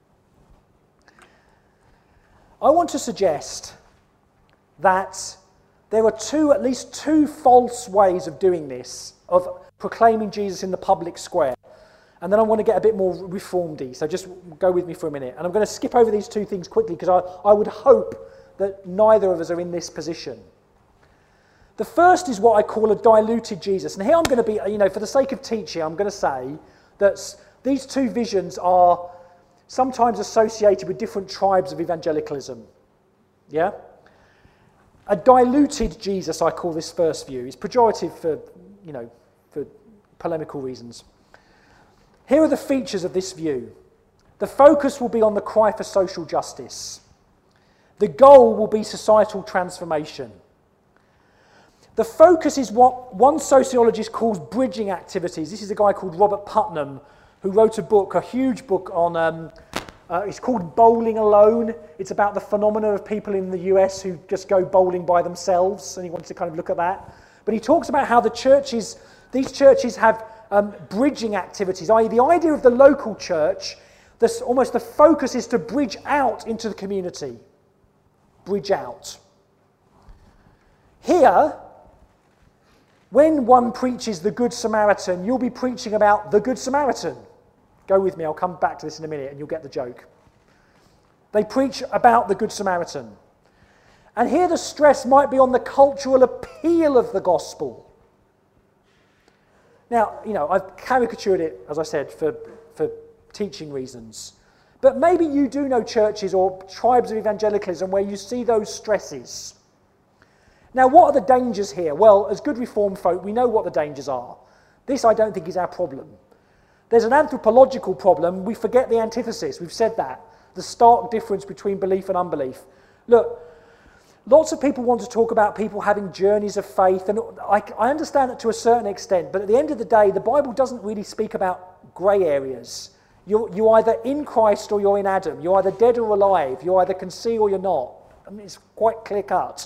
I want to suggest that there are two, at least two false ways of doing this, of proclaiming Jesus in the public square. And then I want to get a bit more reformed-y, so just go with me for a minute. And I'm going to skip over these two things quickly because I, I would hope that neither of us are in this position. The first is what I call a diluted Jesus. And here I'm going to be, you know, for the sake of teaching, I'm going to say that these two visions are sometimes associated with different tribes of evangelicalism. Yeah? A diluted Jesus, I call this first view. It's pejorative for, you know, for polemical reasons. Here are the features of this view. The focus will be on the cry for social justice. The goal will be societal transformation. The focus is what one sociologist calls bridging activities. This is a guy called Robert Putnam who wrote a book, a huge book on, um, uh, it's called Bowling Alone. It's about the phenomena of people in the U S who just go bowling by themselves, and he wants to kind of look at that. But he talks about how the churches, these churches have um, bridging activities, that is the idea of the local church, this, almost the focus is to bridge out into the community. Bridge out. Here, when one preaches the Good Samaritan, you'll be preaching about the Good Samaritan. Go with me, I'll come back to this in a minute and you'll get the joke. They preach about the Good Samaritan. And here the stress might be on the cultural appeal of the gospel. Now, you know, I've caricatured it, as I said, for, for teaching reasons. But maybe you do know churches or tribes of evangelicalism where you see those stresses. Now, what are the dangers here? Well, as good Reformed folk, we know what the dangers are. This, I don't think, is our problem. There's an anthropological problem. We forget the antithesis. We've said that. The stark difference between belief and unbelief. Look, lots of people want to talk about people having journeys of faith, and I, I understand that to a certain extent, but at the end of the day, the Bible doesn't really speak about grey areas. You're, you're either in Christ or you're in Adam. You're either dead or alive. You either can see or you're not. I mean, it's quite clear-cut.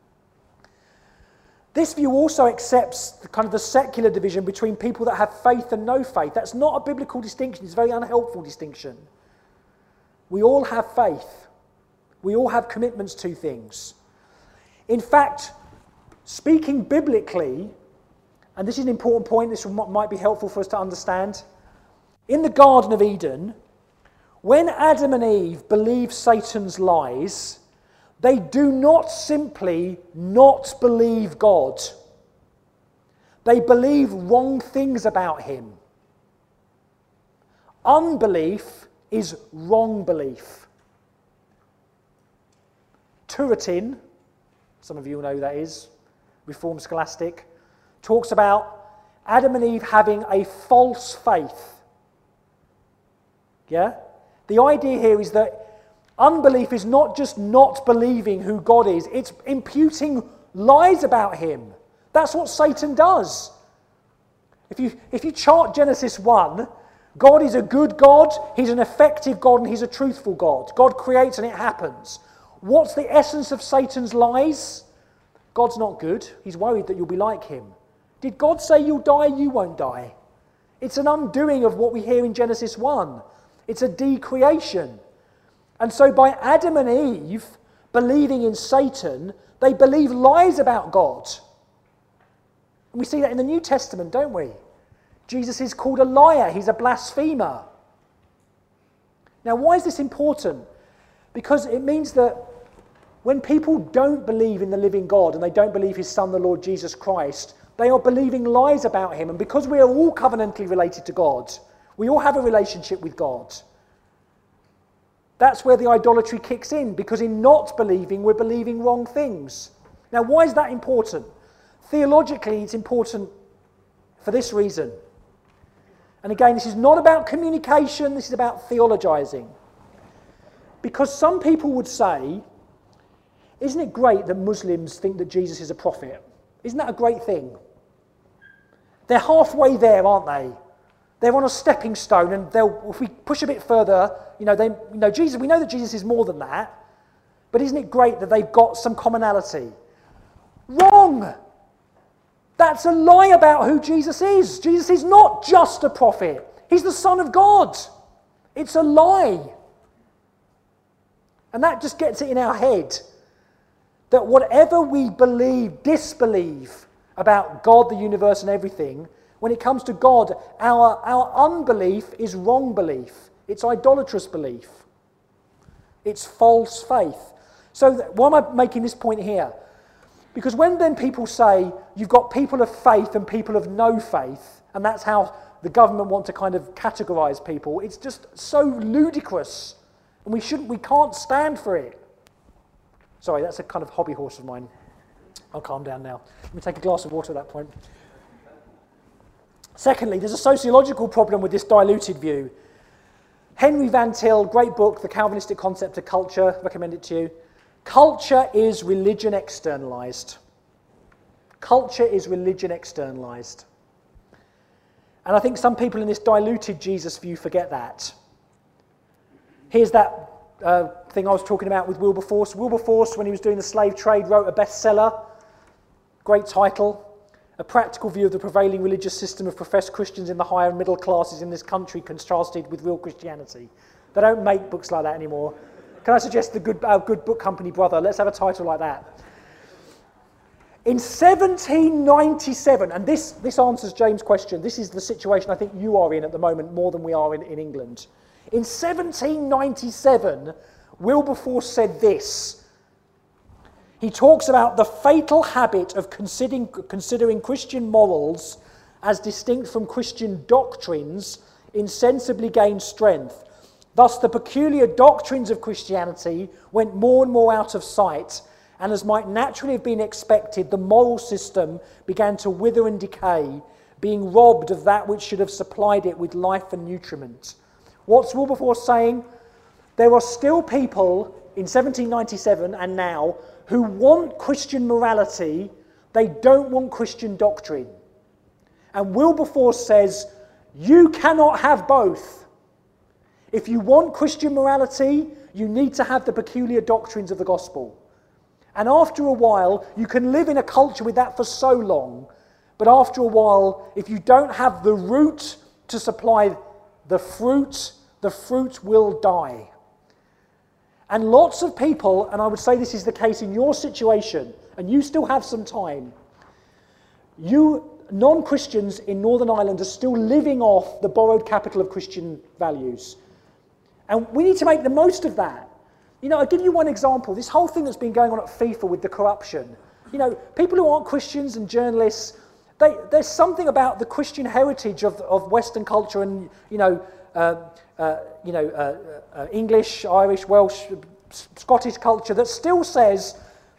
This view also accepts the, kind of the secular division between people that have faith and no faith. That's not a biblical distinction. It's a very unhelpful distinction. We all have faith. We all have commitments to things. In fact, speaking biblically, and this is an important point, this might be helpful for us to understand. In the Garden of Eden, when Adam and Eve believe Satan's lies, they do not simply not believe God. They believe wrong things about him. Unbelief is wrong belief. Turretin, some of you will know who that is, Reformed scholastic, talks about Adam and Eve having a false faith. Yeah? The idea here is that unbelief is not just not believing who God is, it's imputing lies about him. That's what Satan does. If you, if you chart Genesis one, God is a good God, he's an effective God, and he's a truthful God. God creates and it happens. What's the essence of Satan's lies? God's not good. He's worried that you'll be like him. Did God say you'll die? You won't die. It's an undoing of what we hear in Genesis one. It's a decreation. And so by Adam and Eve believing in Satan, they believe lies about God. And we see that in the New Testament, don't we? Jesus is called a liar. He's a blasphemer. Now, why is this important? Because it means that when people don't believe in the living God and they don't believe his Son, the Lord Jesus Christ, they are believing lies about him. And because we are all covenantally related to God, we all have a relationship with God. That's where the idolatry kicks in, because in not believing, we're believing wrong things. Now, why is that important? Theologically, it's important for this reason. And again, this is not about communication, this is about theologizing. Because some people would say, isn't it great that Muslims think that Jesus is a prophet? Isn't that a great thing? They're halfway there, aren't they? They're on a stepping stone, and they'll, if we push a bit further, you know, they, you know, Jesus. We know that Jesus is more than that, but isn't it great that they've got some commonality? Wrong! That's a lie about who Jesus is. Jesus is not just a prophet. He's the Son of God. It's a lie. And that just gets it in our head that whatever we believe, disbelieve about God, the universe, and everything, when it comes to God, our, our unbelief is wrong belief. It's idolatrous belief. It's false faith. So th- why am I making this point here? Because when then people say you've got people of faith and people of no faith, and that's how the government want to kind of categorise people, it's just so ludicrous, and we shouldn't, we can't stand for it. Sorry, that's a kind of hobby horse of mine. I'll calm down now. Let me take a glass of water at that point. Secondly, there's a sociological problem with this diluted view. Henry Van Til, great book, The Calvinistic Concept of Culture, recommend it to you. Culture is religion externalized. Culture is religion externalized. And I think some people in this diluted Jesus view forget that. Here's that uh, thing I was talking about with Wilberforce. Wilberforce, when he was doing the slave trade, wrote a bestseller. Great title. A practical view of the prevailing religious system of professed Christians in the higher and middle classes in this country contrasted with real Christianity. They don't make books like that anymore. Can I suggest the good, our good book company brother? Let's have a title like that. In seventeen ninety-seven, and this, this answers James' question, this is the situation I think you are in at the moment more than we are in, in England. In seventeen ninety-seven, Wilberforce said this. He talks about the fatal habit of considering, considering Christian morals as distinct from Christian doctrines insensibly gained strength. Thus, the peculiar doctrines of Christianity went more and more out of sight, and as might naturally have been expected, the moral system began to wither and decay, being robbed of that which should have supplied it with life and nutriment. What's Wilberforce saying? There are still people in seventeen ninety-seven and now who want Christian morality, they don't want Christian doctrine. And Wilberforce says, you cannot have both. If you want Christian morality, you need to have the peculiar doctrines of the gospel. And after a while, you can live in a culture with that for so long, but after a while, if you don't have the root to supply the fruit, the fruit will die. And lots of people, and I would say this is the case in your situation, and you still have some time, you non-Christians in Northern Ireland are still living off the borrowed capital of Christian values. And we need to make the most of that. You know, I'll give you one example. This whole thing that's been going on at FIFA with the corruption. You know, people who aren't Christians and journalists, they, there's something about the Christian heritage of, of Western culture and, you know, uh, uh, you know, uh, uh, English, Irish, Welsh, Scottish culture that still says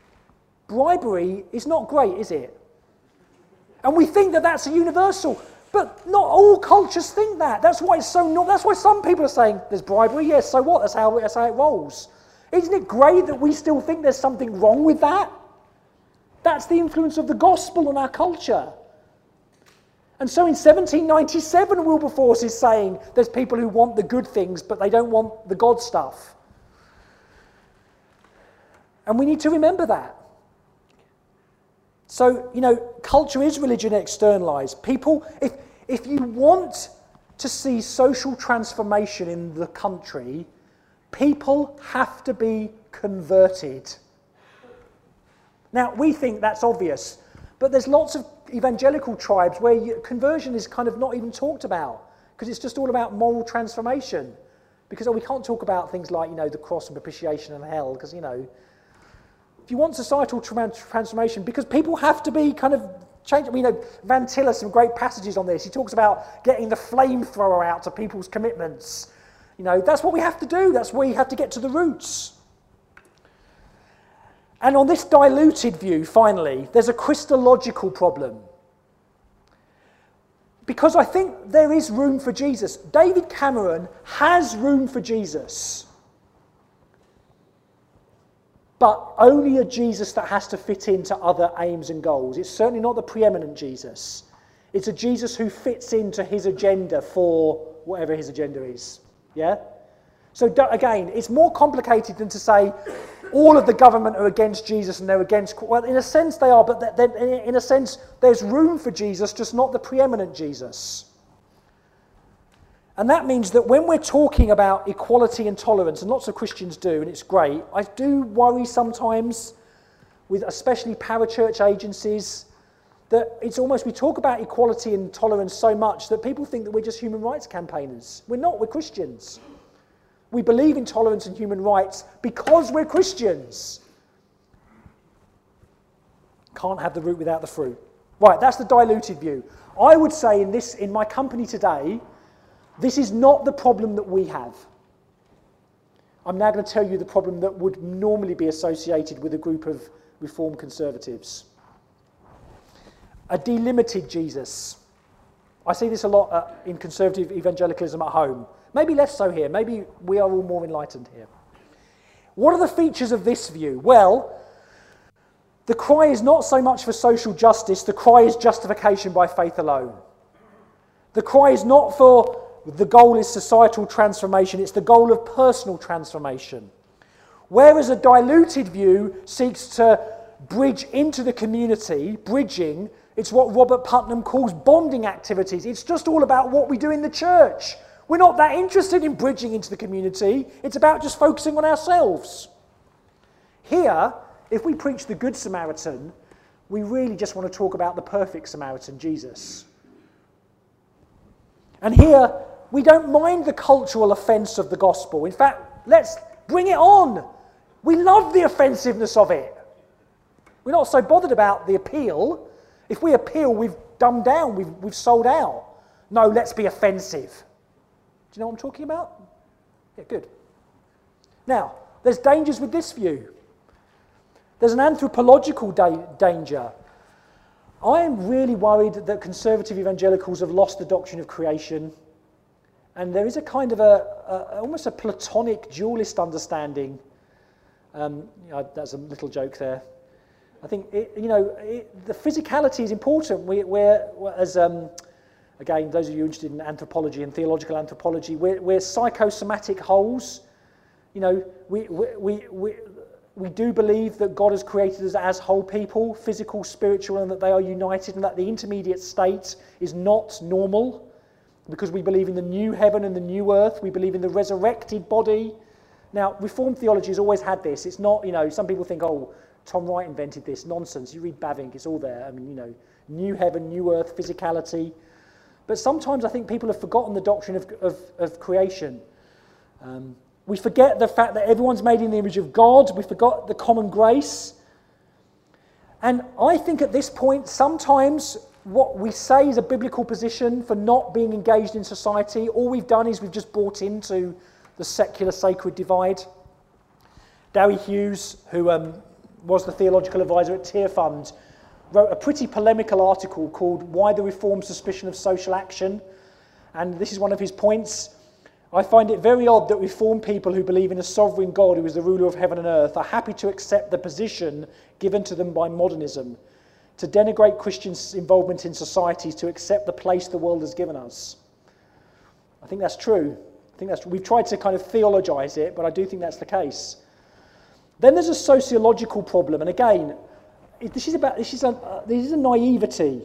bribery is not great, is it? And we think that that's a universal, but not all cultures think that. That's why it's so not. That's why some people are saying there's bribery. Yes, so what? That's how that's how it rolls. Isn't it great that we still think there's something wrong with that? That's the influence of the gospel on our culture. And so in seventeen ninety-seven, Wilberforce is saying there's people who want the good things, but they don't want the God stuff. And we need to remember that. So, you know, culture is religion externalized. People, if, if you want to see social transformation in the country, people have to be converted. Now, we think that's obvious, but there's lots of evangelical tribes where you, conversion is kind of not even talked about because it's just all about moral transformation. Because oh, we can't talk about things like, you know, the cross and propitiation and hell because, you know, if you want societal tra- transformation, because people have to be kind of changed. I mean, you know, Van Til has some great passages on this. He talks about getting the flamethrower out to people's commitments. You know, that's what we have to do. That's where you have to get to the roots. And on this diluted view, finally, there's a Christological problem. Because I think there is room for Jesus. David Cameron has room for Jesus. But only a Jesus that has to fit into other aims and goals. It's certainly not the preeminent Jesus. It's a Jesus who fits into his agenda for whatever his agenda is. Yeah? So again, it's more complicated than to say all of the government are against Jesus and they're against... Well, in a sense they are, but in a sense there's room for Jesus, just not the preeminent Jesus. And that means that when we're talking about equality and tolerance, and lots of Christians do, and it's great, I do worry sometimes with especially parachurch agencies that it's almost, we talk about equality and tolerance so much that people think that we're just human rights campaigners. We're not, we're Christians. We believe in tolerance and human rights because we're Christians. Can't have the root without the fruit. Right, that's the diluted view. I would say in this, in my company today, this is not the problem that we have. I'm now going to tell you the problem that would normally be associated with a group of Reformed conservatives. A delimited Jesus. I see this a lot uh, in conservative evangelicalism at home. Maybe less so here. Maybe we are all more enlightened here. What are the features of this view? Well, the cry is not so much for social justice. The cry is justification by faith alone. The cry is not for the goal is societal transformation. It's the goal of personal transformation. Whereas a diluted view seeks to bridge into the community, bridging, it's what Robert Putnam calls bonding activities. It's just all about what we do in the church. We're not that interested in bridging into the community. It's about just focusing on ourselves. Here, if we preach the Good Samaritan, we really just want to talk about the perfect Samaritan, Jesus. And here, we don't mind the cultural offence of the gospel. In fact, let's bring it on. We love the offensiveness of it. We're not so bothered about the appeal. If we appeal, we've dumbed down, we've, we've sold out. No, let's be offensive. Do you know what I'm talking about? Yeah, good. Now, there's dangers with this view. There's an anthropological da- danger. I am really worried that conservative evangelicals have lost the doctrine of creation, and there is a kind of a, a almost a Platonic dualist understanding. Um, you know, that's a little joke there. I think it, you know it, the physicality is important. We, we're as um, again, those of you interested in anthropology and theological anthropology, we're, we're psychosomatic wholes. You know, we we we. we We do believe that God has created us as whole people, physical, spiritual, and that they are united, and that the intermediate state is not normal, because we believe in the new heaven and the new earth. We believe in the resurrected body. Now, Reformed theology has always had this. It's not, you know, some people think, oh, Tom Wright invented this. Nonsense. You read Bavinck, it's all there. I mean, you know, new heaven, new earth, physicality. But sometimes I think people have forgotten the doctrine of, of, of creation. Um, We forget the fact that everyone's made in the image of God. We forgot the common grace. And I think at this point, sometimes what we say is a biblical position for not being engaged in society. All we've done is we've just bought into the secular sacred divide. Dowie Hughes, who um, was the theological advisor at Tear Fund, wrote a pretty polemical article called Why the Reformed Suspicion of Social Action. And this is one of his points. I find it very odd that Reformed people who believe in a sovereign God who is the ruler of heaven and earth are happy to accept the position given to them by modernism, to denigrate Christians' involvement in society, to accept the place the world has given us. I think that's true. I think that's we've tried to kind of theologize it, but I do think that's the case. Then there's a sociological problem, and again, this is about this is a uh, this is a naivety.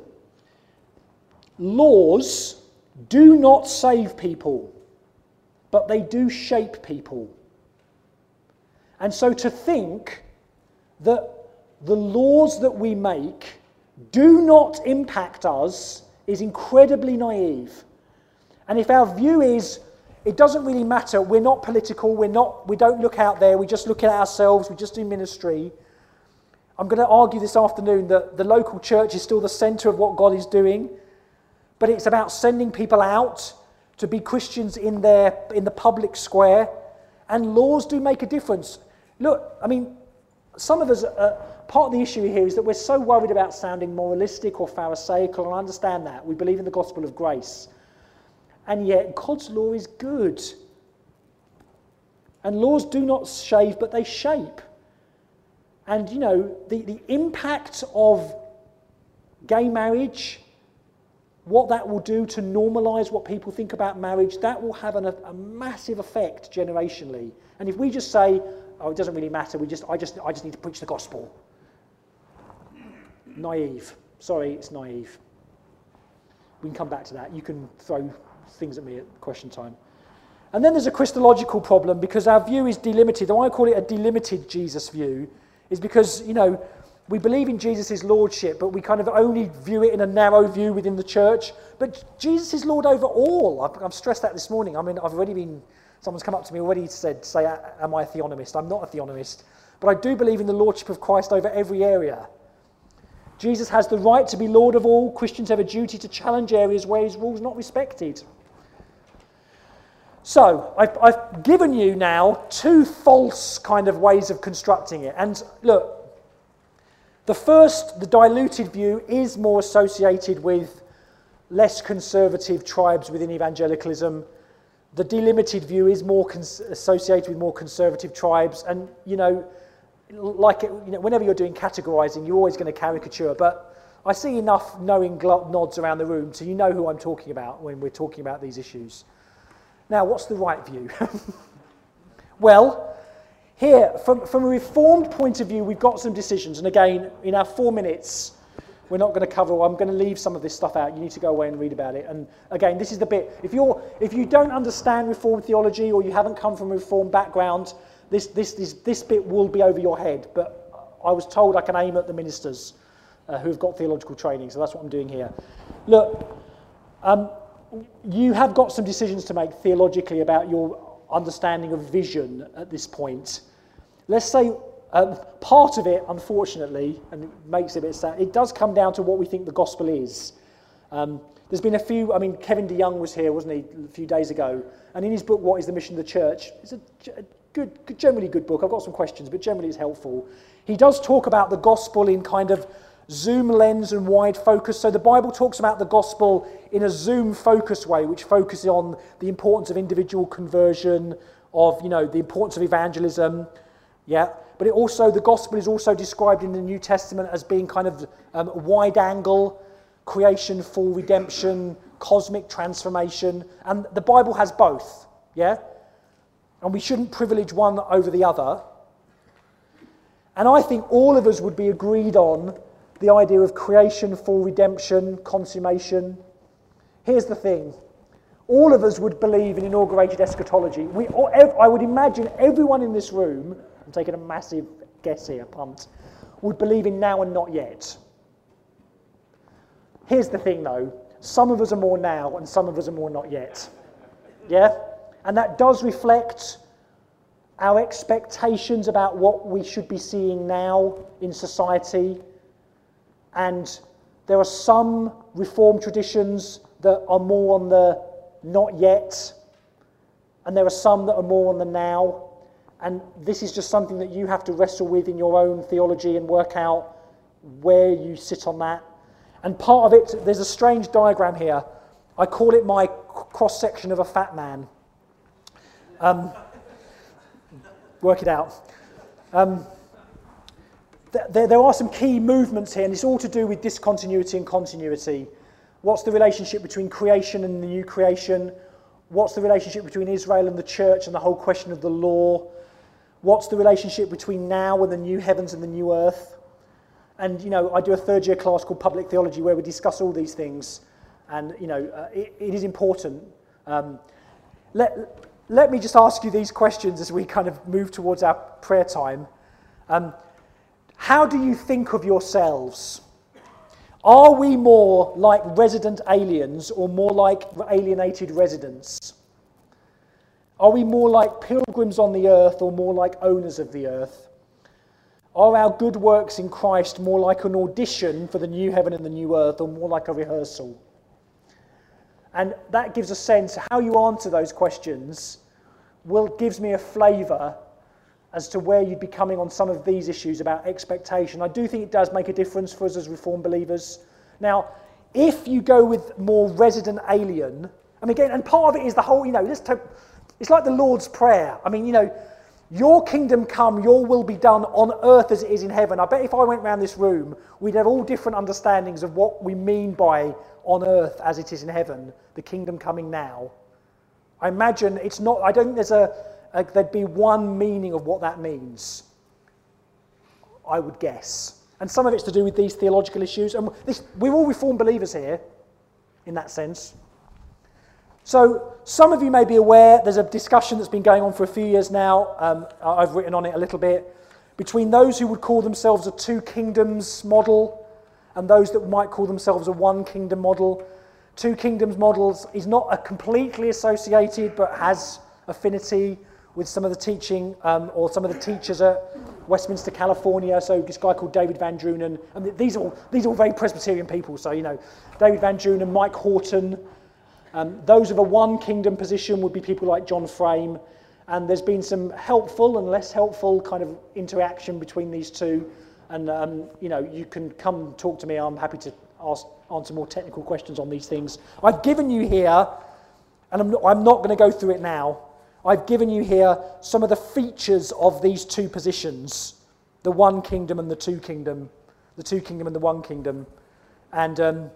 Laws do not save people, but they do shape people. And so to think that the laws that we make do not impact us is incredibly naive. And if our view is, it doesn't really matter, we're not political, we're not, we don't look out there, we just look at ourselves, we just do ministry. I'm going to argue this afternoon that the local church is still the centre of what God is doing, but it's about sending people out to be Christians in their in the public square, and laws do make a difference. Look, I mean, some of us, uh, part of the issue here is that we're so worried about sounding moralistic or pharisaical, and I understand that. We believe in the gospel of grace. And yet, God's law is good. And laws do not shave, but they shape. And, you know, the, the impact of gay marriage, what that will do to normalise what people think about marriage, that will have an, a, a massive effect generationally. And if we just say, oh, it doesn't really matter, we just, I just, I just need to preach the gospel. Naive. Sorry, it's naive. We can come back to that. You can throw things at me at question time. And then there's a Christological problem, because our view is delimited. And why I call it a delimited Jesus view is because, you know, we believe in Jesus' lordship, but we kind of only view it in a narrow view within the church. But Jesus is Lord over all. I've, I've stressed that this morning. I mean, I've already been, someone's come up to me already said, say, am I a theonomist? I'm not a theonomist. But I do believe in the lordship of Christ over every area. Jesus has the right to be Lord of all. Christians have a duty to challenge areas where his rule's not respected. So, I've, I've given you now two false kind of ways of constructing it. And look, the first, the diluted view, is more associated with less conservative tribes within evangelicalism. The delimited view is more cons- associated with more conservative tribes. And, you know, like it, you know, whenever you're doing categorizing, you're always going to caricature. But I see enough knowing gl- nods around the room, so you know who I'm talking about when we're talking about these issues. Now, what's the right view? Well, here, from, from a Reformed point of view, we've got some decisions. And again, in our four minutes, we're not going to cover, I'm going to leave some of this stuff out. You need to go away and read about it. And again, this is the bit, if you're, if you don't understand Reformed theology or you haven't come from a Reformed background, this, this, this, this bit will be over your head. But I was told I can aim at the ministers uh, who've got theological training, so that's what I'm doing here. Look, um, you have got some decisions to make theologically about your understanding of vision at this point. Let's say um, part of it, unfortunately, and it makes it a bit sad, it does come down to what we think the gospel is. Um, there's been a few, I mean, Kevin DeYoung was here, wasn't he, a few days ago, and in his book, What is the Mission of the Church? It's a, a good, generally good book. I've got some questions, but generally it's helpful. He does talk about the gospel in kind of zoom lens and wide focus. So the Bible talks about the gospel in a zoom focus way, which focuses on the importance of individual conversion, of, you know, the importance of evangelism. Yeah, but it also, the gospel is also described in the New Testament as being kind of um, wide angle, creation, fall, redemption, cosmic transformation, and the Bible has both. Yeah, and we shouldn't privilege one over the other. And I think all of us would be agreed on the idea of creation, fall, redemption, consummation. Here's the thing. All of us would believe in inaugurated eschatology. We, I would imagine everyone in this room, I'm taking a massive guess here, pumped, would believe in now and not yet. Here's the thing though. Some of us are more now and some of us are more not yet. Yeah? And that does reflect our expectations about what we should be seeing now in society. And there are some Reformed traditions that are more on the not yet, and there are some that are more on the now. And this is just something that you have to wrestle with in your own theology and work out where you sit on that. And part of it, there's a strange diagram here. I call it my cross-section of a fat man. Um, work it out. Um, There, there are some key movements here, and it's all to do with discontinuity and continuity. What's the relationship between creation and the new creation? What's the relationship between Israel and the church and the whole question of the law? What's the relationship between now and the new heavens and the new earth? And, you know, I do a third year class called Public Theology where we discuss all these things. And, you know, uh, it, it is important. Um, let, let me just ask you these questions as we kind of move towards our prayer time. Um, How do you think of yourselves? Are we more like resident aliens or more like alienated residents? Are we more like pilgrims on the earth or more like owners of the earth? Are our good works in Christ more like an audition for the new heaven and the new earth or more like a rehearsal? And that gives a sense, how you answer those questions will gives me a flavour as to where you'd be coming on some of these issues about expectation. I do think it does make a difference for us as Reformed believers. Now, if you go with more resident alien, I mean, again, and part of it is the whole, you know, let's take, it's like the Lord's Prayer. I mean, you know, your kingdom come, your will be done on earth as it is in heaven. I bet if I went around this room, we'd have all different understandings of what we mean by on earth as it is in heaven, the kingdom coming now. I imagine it's not, I don't think there's a, Uh, there'd be one meaning of what that means, I would guess. And some of it's to do with these theological issues. And this, we're all Reformed believers here, in that sense. So some of you may be aware, there's a discussion that's been going on for a few years now, um, I've written on it a little bit, between those who would call themselves a two kingdoms model and those that might call themselves a one kingdom model. Two kingdoms models is not a completely associated, but has affinity with some of the teaching um, or some of the teachers at Westminster, California, so this guy called David Van Drunen, and these are all, these are all very Presbyterian people, so, you know, David Van Drunen, Mike Horton. Um, those of a one kingdom position would be people like John Frame, and there's been some helpful and less helpful kind of interaction between these two, and, um, you know, you can come talk to me. I'm happy to ask, answer more technical questions on these things. I've given you here, and I'm not, I'm not going to go through it now, I've given you here some of the features of these two positions, the one kingdom and the two kingdom, the two kingdom and the one kingdom. And um,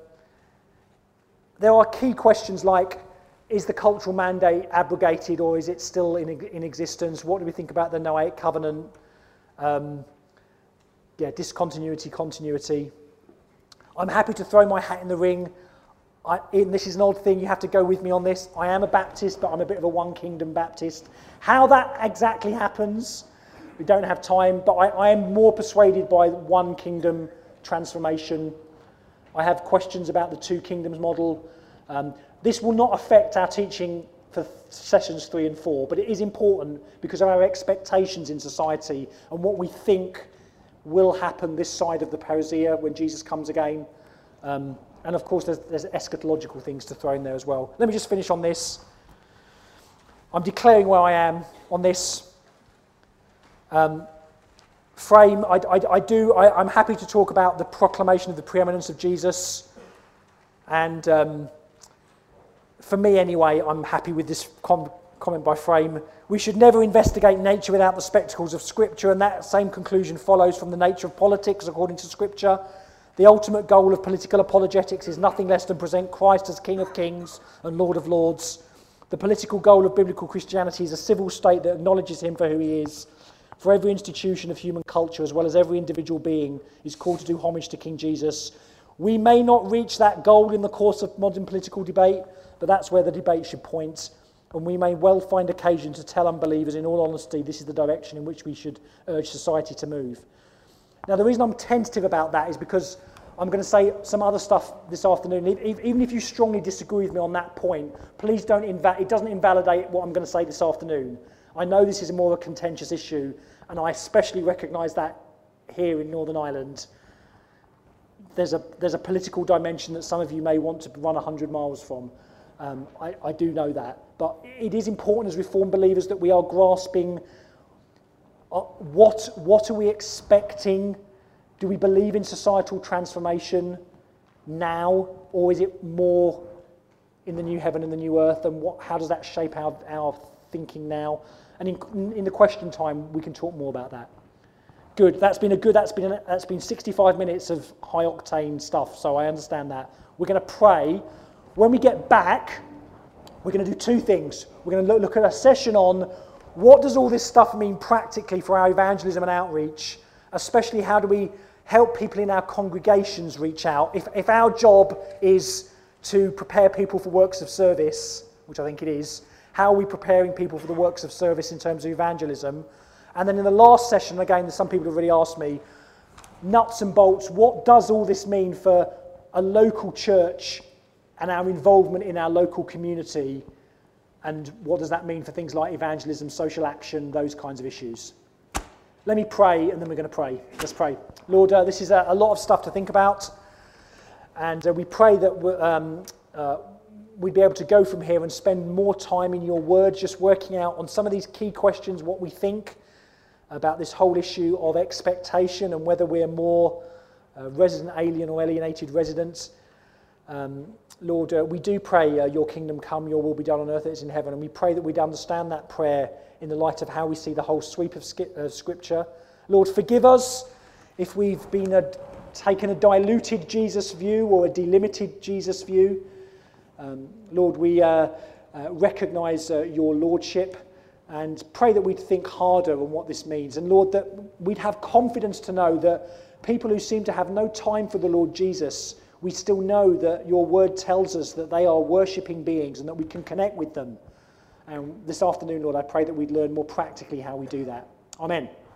there are key questions like, is the cultural mandate abrogated or is it still in, in existence? What do we think about the Noahic covenant? Um, yeah, discontinuity, continuity. I'm happy to throw my hat in the ring. I, and this is an odd thing, you have to go with me on this. I am a Baptist, but I'm a bit of a one kingdom Baptist. How that exactly happens, we don't have time, but I, I am more persuaded by one kingdom transformation. I have questions about the two kingdoms model. Um, this will not affect our teaching for sessions three and four, but it is important because of our expectations in society and what we think will happen this side of the parousia when Jesus comes again. Um, And of course, there's, there's eschatological things to throw in there as well. Let me just finish on this. I'm declaring where I am on this. Um, frame, I, I, I do, I, I'm happy to talk about the proclamation of the preeminence of Jesus. And um, for me anyway, I'm happy with this com- comment by Frame. We should never investigate nature without the spectacles of Scripture, and that same conclusion follows from the nature of politics according to Scripture. The ultimate goal of political apologetics is nothing less than present Christ as King of Kings and Lord of Lords. The political goal of biblical Christianity is a civil state that acknowledges him for who he is. For every institution of human culture, as well as every individual being, is called to do homage to King Jesus. We may not reach that goal in the course of modern political debate, but that's where the debate should point. And we may well find occasion to tell unbelievers, in all honesty, this is the direction in which we should urge society to move. Now, the reason I'm tentative about that is because I'm going to say some other stuff this afternoon. Even if you strongly disagree with me on that point, please don't invalidate, it doesn't invalidate what I'm going to say this afternoon. I know this is a more of a contentious issue, and I especially recognise that here in Northern Ireland. There's a, there's a political dimension that some of you may want to run one hundred miles from. Um, I, I do know that. But it is important as Reformed believers that we are grasping uh, what, what are we expecting. Do we believe in societal transformation now, or is it more in the new heaven and the new earth, and what, how does that shape our, our thinking now? And in, in the question time, we can talk more about that. Good, that's been a good, that's been, that's been sixty-five minutes of high octane stuff, so I understand that. We're going to pray. When we get back, we're going to do two things. We're going to look, look at a session on what does all this stuff mean practically for our evangelism and outreach, especially how do we help people in our congregations reach out. If, if our job is to prepare people for works of service, which I think it is, how are we preparing people for the works of service in terms of evangelism? And then in the last session, again, some people have already asked me, nuts and bolts, what does all this mean for a local church and our involvement in our local community? And what does that mean for things like evangelism, social action, those kinds of issues? Let me pray, and then we're going to pray. Let's pray. Lord, uh, this is a, a lot of stuff to think about, and uh, we pray that um, uh, we'd be able to go from here and spend more time in your word, just working out on some of these key questions, what we think about this whole issue of expectation and whether we're more uh, resident alien or alienated residents. Um, Lord, uh, we do pray uh, your kingdom come, your will be done on earth as in heaven, and we pray that we'd understand that prayer in the light of how we see the whole sweep of uh, Scripture. Lord, forgive us if we've been a, taken a diluted Jesus view or a delimited Jesus view. Um, Lord, we uh, uh, recognise uh, your lordship and pray that we'd think harder on what this means. And Lord, that we'd have confidence to know that people who seem to have no time for the Lord Jesus, we still know that your word tells us that they are worshipping beings and that we can connect with them. And this afternoon, Lord, I pray that we'd learn more practically how we do that. Amen.